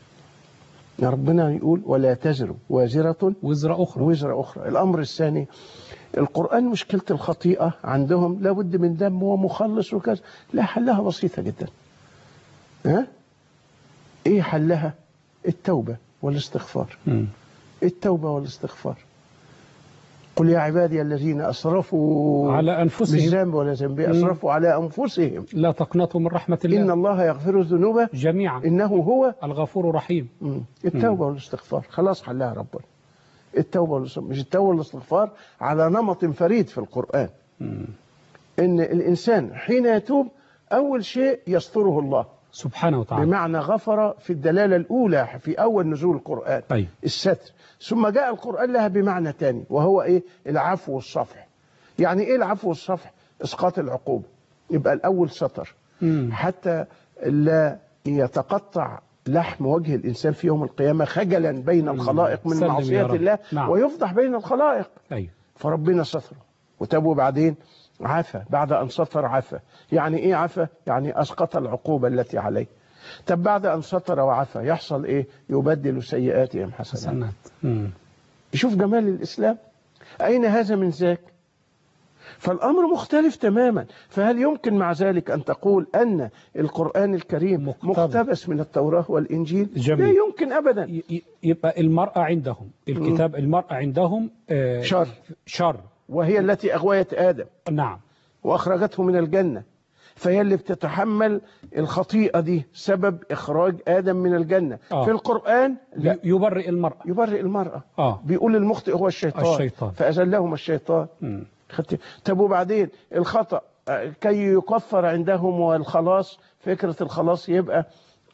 يا ربنا يقول ولا تزر وازرة وزر أخرى وزر أخرى. الأمر الثاني القرآن مشكلة الخطيئة عندهم لابد من دم ومخلص وكذا، لا حلها بسيطة جدا. ها؟ إيه حلها؟ التوبة والاستغفار. م. التوبة والاستغفار. قل يا عبادي الذين أسرفوا على أنفسهم بالذنب ولا ذنب أسرفوا على أنفسهم لا تقنطوا من رحمة الله إن الله يغفر الذنوب جميعا إنه هو الغفور الرحيم. م. التوبة والاستغفار خلاص حلها ربنا. التوبة والاستغفار مش التوبة والاستغفار على نمط فريد في القرآن. م. إن الإنسان حين يتوب أول شيء يستره الله سبحانه وتعالى. بمعنى غفر في الدلالة الأولى في أول نزول القرآن أي. الستر. ثم جاء القرآن لها بمعنى تاني وهو إيه؟ العفو والصفح. يعني إيه العفو والصفح؟ إسقاط العقوبة. يبقى الأول ستر مم. حتى لا يتقطع لحم وجه الإنسان في يوم القيامة خجلا بين الخلائق من سلم يا معصية رب. الله. نعم. ويفضح بين الخلائق. أيوه. فربنا ستره وتابوا بعدين عفا. بعد أن ستر عفا. يعني إيه عفا؟ يعني أسقط العقوبة التي عليه. طب بعد أن ستر وعفا يحصل إيه؟ يبدل سيئاتهم حسنات. حسنات. شوف جمال الإسلام. أين هذا من ذاك؟ فالأمر مختلف تماما. فهل يمكن مع ذلك أن تقول أن القرآن الكريم مقتبس, مقتبس من التوراة والإنجيل؟ جميل. لا يمكن أبدا. ي- يبقى المرأة عندهم الكتاب، المرأة عندهم آه شر شر وهي التي أغويت آدم. نعم. وأخرجته من الجنة. فهي اللي بتتحمل الخطيئة دي سبب إخراج آدم من الجنة. آه. في القرآن لا. يبرئ المرأة. يبرئ المرأة. آه. بيقول المخطئ هو الشيطان, الشيطان. فأزلهم الشيطان. مم. طب وبعدين الخطأ كي يكفر عندهم والخلاص، فكرة الخلاص يبقى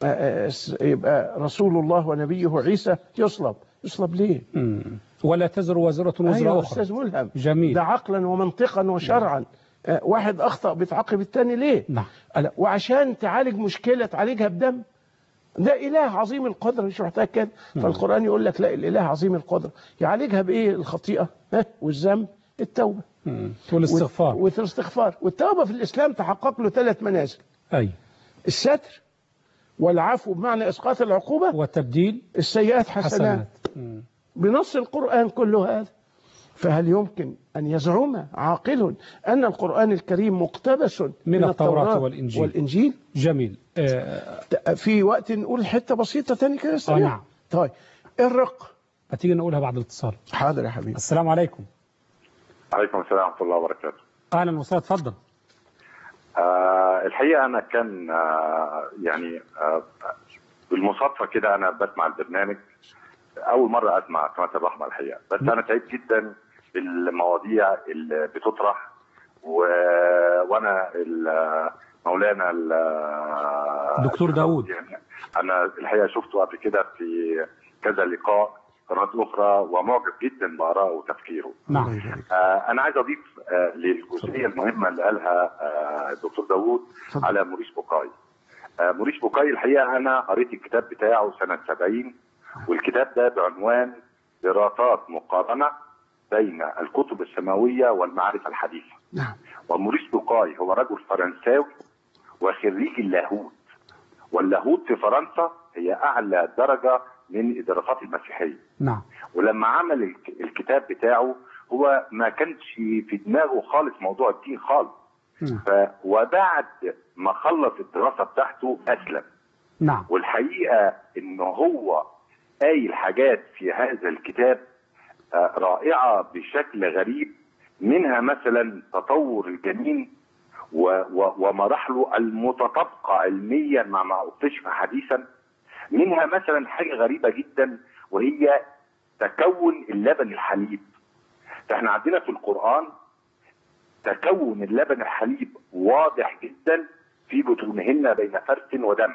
يبقى رسول الله ونبيه عيسى يصلب. يصلب ليه؟ مم. ولا تزر وزرة وزر أيوة أخرى. أستاذ ملهم. جميل. ده عقلا ومنطقا وشرعا. واحد أخطأ بتعاقب التاني ليه؟ نعم. وعشان تعالج مشكلة تعالجها بدم. ده إله عظيم القدر مش محتاج كده. فالقرآن يقول لك لا، الإله عظيم القدر يعالجها بإيه؟ الخطيئة والذنب، التوبة والاستغفار. والاستغفار. والتوبة في الإسلام تحقق له ثلاث منازل. أي. الستر والعفو بمعنى إسقاط العقوبة، وتبديل السيئات حسنات. حسنات. بنص القرآن كل هذا. فهل يمكن أن يزعم عاقل أن القرآن الكريم مقتبس من, من التوراة, التوراة والإنجيل. والإنجيل؟ جميل. آه في وقت نقول حتة بسيطة تاني كده آه نعم. طيب الرق هتيجي نقولها بعد الاتصال. حاضر يا حبيبي. السلام عليكم. عليكم السلام ورحمة الله وبركاته. أهلا وسهلا، اتفضل. آه الحقيقة أنا كان آه يعني آه بالمصادفة كده أنا بسمع البرنامج أول مرة أسمع قناة الرحمة الحقيقة، بس أنا سعيد جدا بالمواضيع اللي بتطرح و... وأنا مولانا دكتور داود يعني أنا الحقيقة شفته قبل كده في كذا لقاء قنوات أخرى ومعجب جدا بآرائه وتفكيره. نعم. آه أنا عايز أضيف آه للجزئية المهمة اللي قالها آه الدكتور داود على موريس بوكاي. آه موريس بوكاي الحقيقة أنا قريت الكتاب بتاعه سنة سبعين، والكتاب ده بعنوان دراسات مقارنة بين الكتب السماوية والمعارف الحديثة. نعم. وموريس بوكاي هو رجل فرنساوي وخريج اللاهوت، واللاهوت في فرنسا هي أعلى درجة من الدراسات المسيحية. نعم. ولما عمل الكتاب بتاعه هو ما كانش في دماغه خالص موضوع الدين خالص. نعم. ف وبعد ما خلص الدراسة بتاعته أسلم. نعم. والحقيقة إنه هو قايل حاجات في هذا الكتاب رائعة بشكل غريب، منها مثلا تطور الجنين ومراحله المتطابقة علميا مع ما اكتشف حديثا. منها مثلا حاجة غريبة جدا وهي تكون اللبن الحليب. فاحنا عندنا في القرآن تكون اللبن الحليب واضح جدا في بطونهن بين فرث ودم.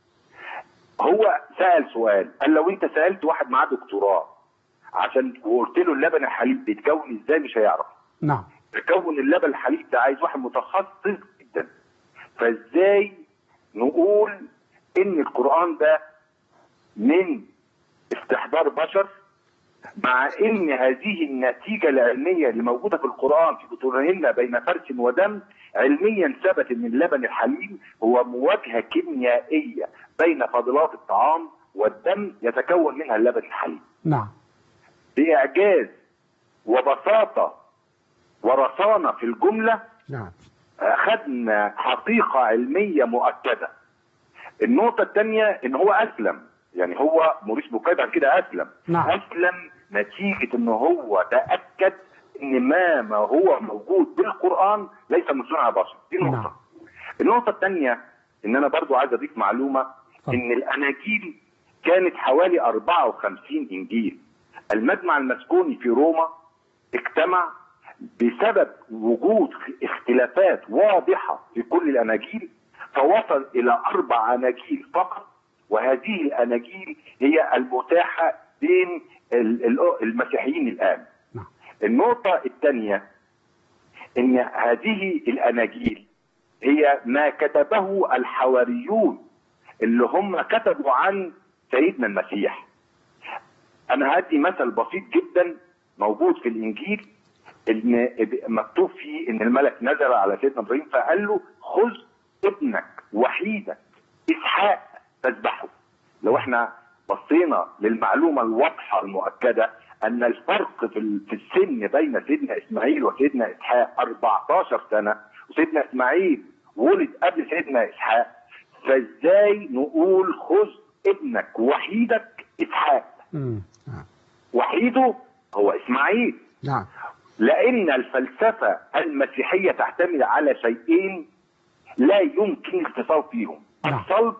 هو سأل سؤال، قال لو انت سألت واحد معاه دكتوراه عشان وقلت له اللبن الحليب بيتكون ازاي مش هيعرف. نعم. تكون اللبن الحليب ده عايز واحد متخصص جدا. فازاي نقول ان القرآن ده من استحضار بشر، مع ان هذه النتيجة العلمية اللي موجودة في القرآن في بطونهن بين فرث ودم علميا ثبت ان اللبن الحليب هو مواجهة كيميائية بين فاضلات الطعام والدم يتكون منها اللبن الحليب. نعم. بإعجاز وبساطة ورصانة في الجملة. نعم. أخذنا حقيقة علمية مؤكدة. النقطة الثانية ان هو اسلم، يعني هو موريس بوكاي بعد كده اسلم. نعم. اسلم نتيجة ان هو تأكد ان ما ما هو موجود بالقرآن ليس من صنع بشر. دي نقطة. نعم. النقطة الثانية ان انا برضو عايز اضيف معلومة ان الاناجيل كانت حوالي أربعة وخمسين انجيل. المجمع المسكوني في روما اجتمع بسبب وجود اختلافات واضحة في كل الاناجيل، فوصل إلى أربع أناجيل فقط، وهذه الأناجيل هي المتاحة بين المسيحيين الآن. النقطة الثانية إن هذه الأناجيل هي ما كتبه الحواريون اللي هم كتبوا عن سيدنا المسيح. أنا هدي مثل بسيط جدا موجود في الإنجيل، إن مكتوب فيه إن الملك نزل على سيدنا إبراهيم فقال له خذ ابنك وحيدك إسحاق تذبحه. لو احنا بصينا للمعلومة الواضحة المؤكدة أن الفرق في السن بين سيدنا إسماعيل وسيدنا إسحاق أربعتاشر سنة، وسيدنا إسماعيل ولد قبل سيدنا إسحاق، فإزاي نقول خذ ابنك وحيدك إسحاق؟ وحيده هو إسماعيل. نعم. لأن الفلسفة المسيحية تعتمد على شيئين لا يمكن الاتصال فيهم، الصلب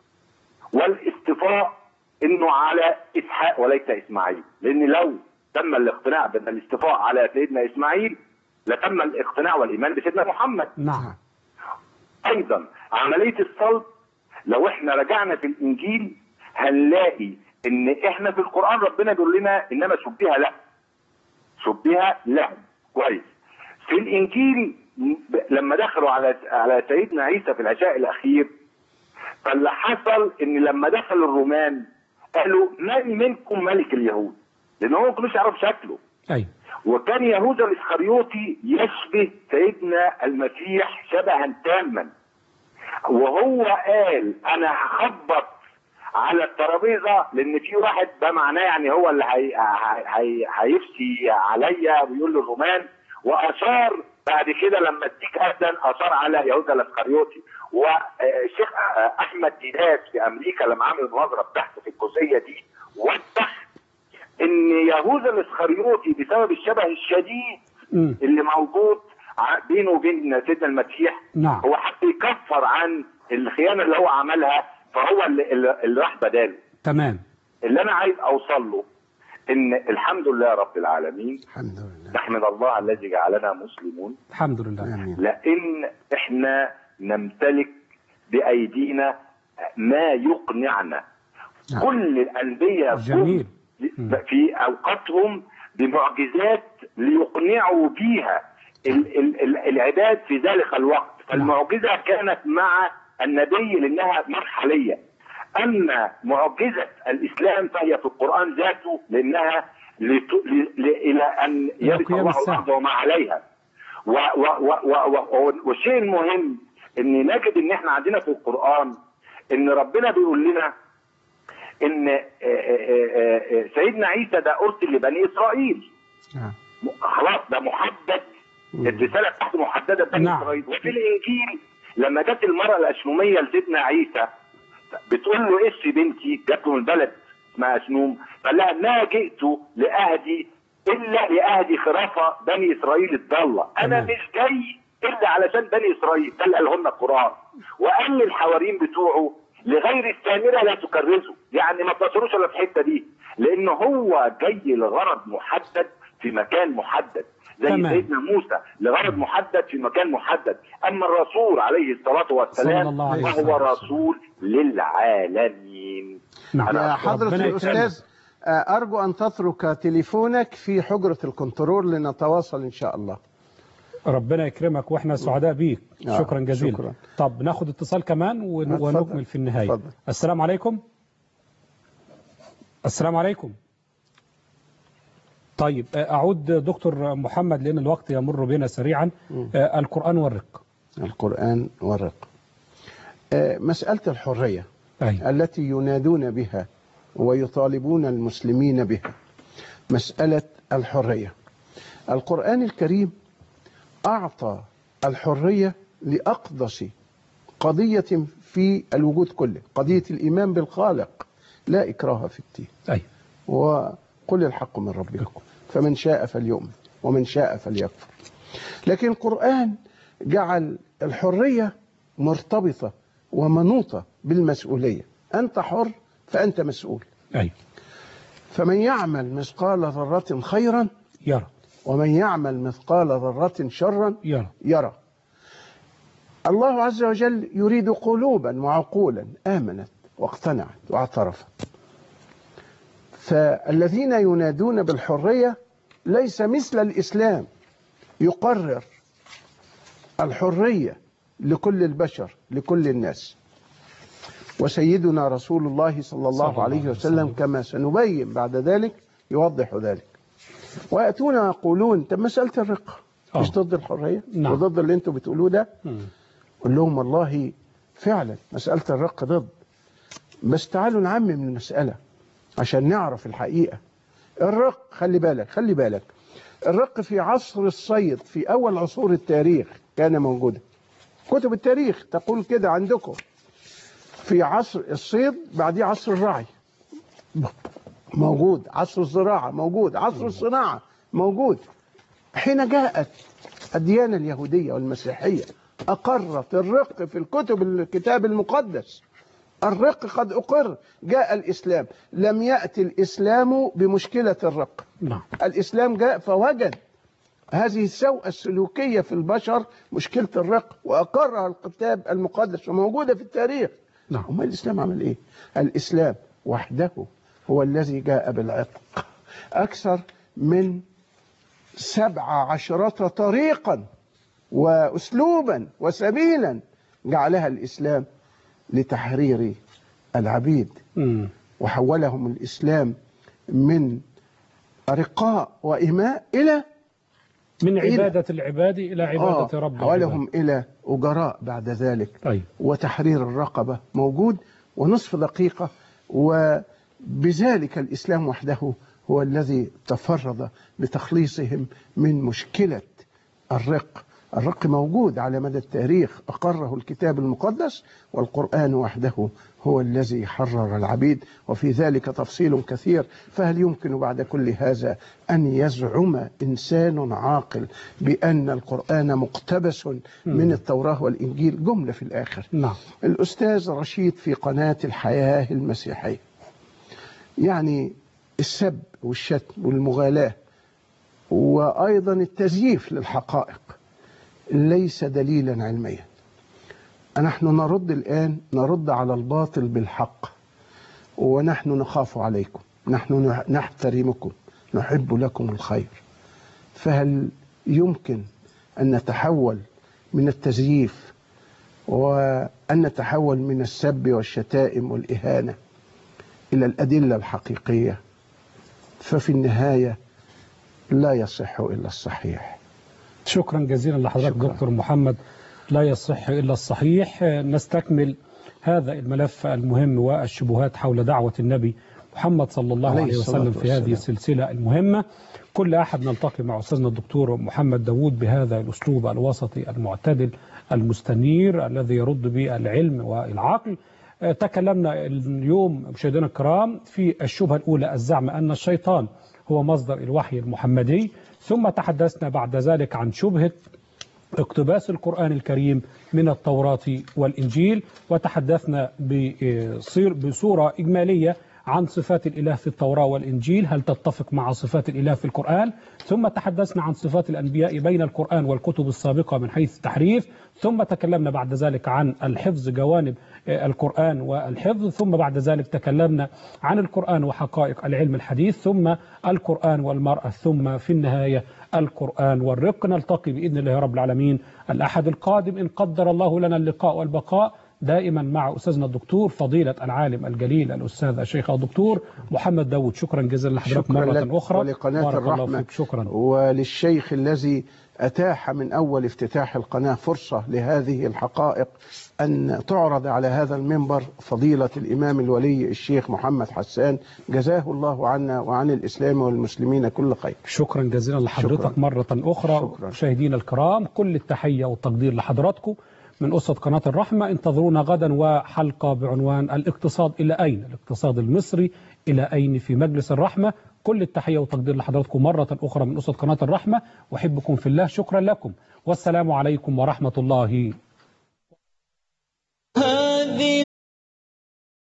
والاصطفاء، انه على اسحاق وليس اسماعيل. لان لو تم الاقتناع بان الاصطفاء على سيدنا اسماعيل لتم الاقتناع والايمان بسيدنا محمد. نعم. ايضا عملية الصلب لو احنا رجعنا في الانجيل هنلاقي ان احنا في القرآن ربنا بيقول لنا انما شبه له شبه له كويس. في الانجيل لما دخلوا على على سيدنا عيسى في العشاء الاخير، فاللي حصل ان لما دخل الرومان قالوا من منكم ملك اليهود، لان هو ما كانوش يعرف شكله. ايوه. وكان يهوذا الاسخريوطي يشبه سيدنا المسيح شبها تاما، وهو قال انا هخبط على الترابيزه لان في واحد، ده معناه يعني هو اللي هي هي هيفسي عليا ويقول للرومان. واشار بعد كده لما اديك اذن اشار على يهوذا الاسخريوطي. والشيخ احمد ديدات في امريكا لما عمل المناظره بتاعته في الجزئيه دي وضح ان يهوذا الاسخريوطي بسبب الشبه الشديد م. اللي موجود بينه وبين سيدنا المسيح، نعم. هو حتى يكفر عن الخيانه اللي هو عملها، فهو اللي, اللي راح بداله. تمام. اللي انا عايز اوصل له ان الحمد لله رب العالمين، الحمد لله، نحمد الله الذي جعلنا مسلمون، الحمد لله، لان احنا نمتلك بايدينا ما يقنعنا. نعم. كل الانبياء جميل في اوقاتهم بمعجزات ليقنعوا بيها ال ال ال العباد في ذلك الوقت. فالمعجزه كانت مع النبي لانها مرحليه. اما معجزه الاسلام فهي في القران ذاته لانها لت... ل... ل... الى ان يرث الله الارض وما عليها. و... و... و... و... والشيء المهم ان نجد ان احنا عندنا في القران ان ربنا بيقول لنا ان سيدنا عيسى ده ارسل لبني اسرائيل. خلاص ده محدد، الرساله بتاعته محدده لبني نعم. اسرائيل. وفي الانجيل لما جت المراه الاشنوميه لسيدنا عيسى بتقول له ايش بنتي، جات له من بلد اسمها شنوم، قال لها ما جئت لاهدي الا لاهدي خرافه بني اسرائيل الضاله، انا مش جاي الا علشان بني اسرائيل. ده اللي قالهن القران. وقال للحواريين بتوعه لغير السامره لا تكرزوا، يعني ما تبصروش الا في الحته دي، لان هو جاي لغرض محدد في مكان محدد، زي تمام. سيدنا موسى لغرض محدد في مكان محدد. اما الرسول عليه الصلاه والسلام فهو رسول للعالمين. نعم. يا حضرة الأستاذ أرجو أن تترك تليفونك في حجرة الكنترول لنتواصل إن شاء الله. ربنا يكرمك واحنا سعداء بيك. آه. شكرا جزيلا. شكرا. طب ناخد اتصال كمان ونكمل في النهاية. فضل. السلام عليكم. السلام عليكم. طيب أعود دكتور محمد لأن الوقت يمر بنا سريعا. آه القرآن والرق. القرآن والرق. آه مسألة الحرية أي. التي ينادون بها ويطالبون المسلمين بها، مسألة الحرية. القرآن الكريم أعطى الحرية لأقدس قضية في الوجود كله، قضية الإيمان بالخالق، لا إكراه في الدين. أي. وقل الحق من ربكم فمن شاء فليؤمن ومن شاء فليكفر. لكن القرآن جعل الحرية مرتبطة ومنوطة بالمسؤولية. أنت حر فأنت مسؤول. أي. فمن يعمل مثقال ذرة خيرا يرى، ومن يعمل مثقال ذرة شرا يرى. يرى. الله عز وجل يريد قلوبا وعقولا آمنت واقتنعت واعترفت. فالذين ينادون بالحرية ليس مثل الإسلام يقرر الحرية لكل البشر لكل الناس. وسيدنا رسول الله صلى الله عليه وسلم كما سنبين بعد ذلك يوضح ذلك. ويأتون يقولون طب مسألة الرقة مش ضد الحرية نعم. وضد اللي انتوا بتقولوه ده؟ قل لهم والله فعلا مسألة الرق ضد، بس تعالوا نعمم المسألة عشان نعرف الحقيقة. الرق خلي بالك خلي بالك الرق في عصر الصيد في أول عصور التاريخ كان موجودا. كتب التاريخ تقول كده عندكم. في عصر الصيد بعديه عصر الرعي موجود، عصر الزراعة موجود، عصر الصناعة موجود. حين جاءت الديانة اليهودية والمسيحية أقرت الرق في الكتب الكتاب المقدس. الرق قد أقر. جاء الإسلام، لم يأتي الإسلام بمشكلة الرق. نعم. الإسلام جاء فوجد هذه السوءة السلوكية في البشر مشكلة الرق وأقرها الكتاب المقدس وموجودة في التاريخ. نعم. أما الإسلام عمل إيه؟ الإسلام وحده هو الذي جاء بالعتق. أكثر من سبع عشرة طريقا وأسلوبا وسبيلا جعلها الإسلام لتحرير العبيد. م. وحولهم الإسلام من رقاء وإماء إلى من عبادة إلى العباد إلى عبادة آه رب العباد. حولهم إلى أجراء بعد ذلك. طيب. وتحرير الرقبة موجود. ونصف دقيقة. وبذلك الإسلام وحده هو الذي تفرد بتخليصهم من مشكلة الرق. الرق موجود على مدى التاريخ أقره الكتاب المقدس، والقرآن وحده هو الذي حرر العبيد. وفي ذلك تفصيل كثير. فهل يمكن بعد كل هذا أن يزعم إنسان عاقل بأن القرآن مقتبس من التوراة والإنجيل؟ جملة في الآخر. نعم. الأستاذ رشيد في قناة الحياة المسيحية يعني السب والشتم والمغالاة وأيضا التزييف للحقائق ليس دليلا علميا. نحن نرد الآن نرد على الباطل بالحق. ونحن نخاف عليكم، نحن نحترمكم، نحب لكم الخير. فهل يمكن أن نتحول من التزييف وأن نتحول من السب والشتائم والإهانة إلى الأدلة الحقيقية؟ ففي النهاية لا يصح إلا الصحيح. شكرا جزيلا لحضرتك دكتور محمد. لا يصح إلا الصحيح. نستكمل هذا الملف المهم والشبهات حول دعوة النبي محمد صلى الله عليه وسلم في هذه السلسلة المهمة. كل أحد نلتقي مع أستاذنا الدكتور محمد داوود بهذا الأسلوب الوسطي المعتدل المستنير الذي يرد بالعلم والعقل. تكلمنا اليوم مشاهدينا الكرام في الشبهة الأولى، الزعم أن الشيطان هو مصدر الوحي المحمدي. ثم تحدثنا بعد ذلك عن شبهة اقتباس القرآن الكريم من التوراة والإنجيل، وتحدثنا بصورة إجمالية عن صفات الإله في التوراة والإنجيل، هل تتفق مع صفات الإله في القرآن؟ ثم تحدثنا عن صفات الأنبياء بين القرآن والكتب السابقة من حيث التحريف. ثم تكلمنا بعد ذلك عن الحفظ، جوانب القرآن والحفظ. ثم بعد ذلك تكلمنا عن القرآن وحقائق العلم الحديث، ثم القرآن والمرأة، ثم في النهاية القرآن والرق. نلتقي بإذن الله رب العالمين الأحد القادم إن قدر الله لنا اللقاء والبقاء، دائما مع أستاذنا الدكتور فضيلة العالم الجليل الأستاذ الشيخ الدكتور محمد داوود. شكرا جزيلا لحضرتك مرة أخرى. ولقناة الرحمة. شكرا. وللشيخ الذي أتاح من أول افتتاح القناة فرصة لهذه الحقائق أن تعرض على هذا المنبر، فضيلة الإمام الولي الشيخ محمد حسان، جزاه الله عنا وعن الإسلام والمسلمين كل خير. شكرا جزيلا لحضرتك شكرا. مرة أخرى. مشاهدينا الكرام، كل التحية والتقدير لحضراتكم من أسرة قناة الرحمة. انتظرونا غدا وحلقة بعنوان الاقتصاد إلى أين؟ الاقتصاد المصري إلى أين في مجلس الرحمة. كل التحية والتقدير لحضراتكم مرة أخرى من أسرة قناة الرحمة، وأحبكم في الله. شكرا لكم والسلام عليكم ورحمة الله.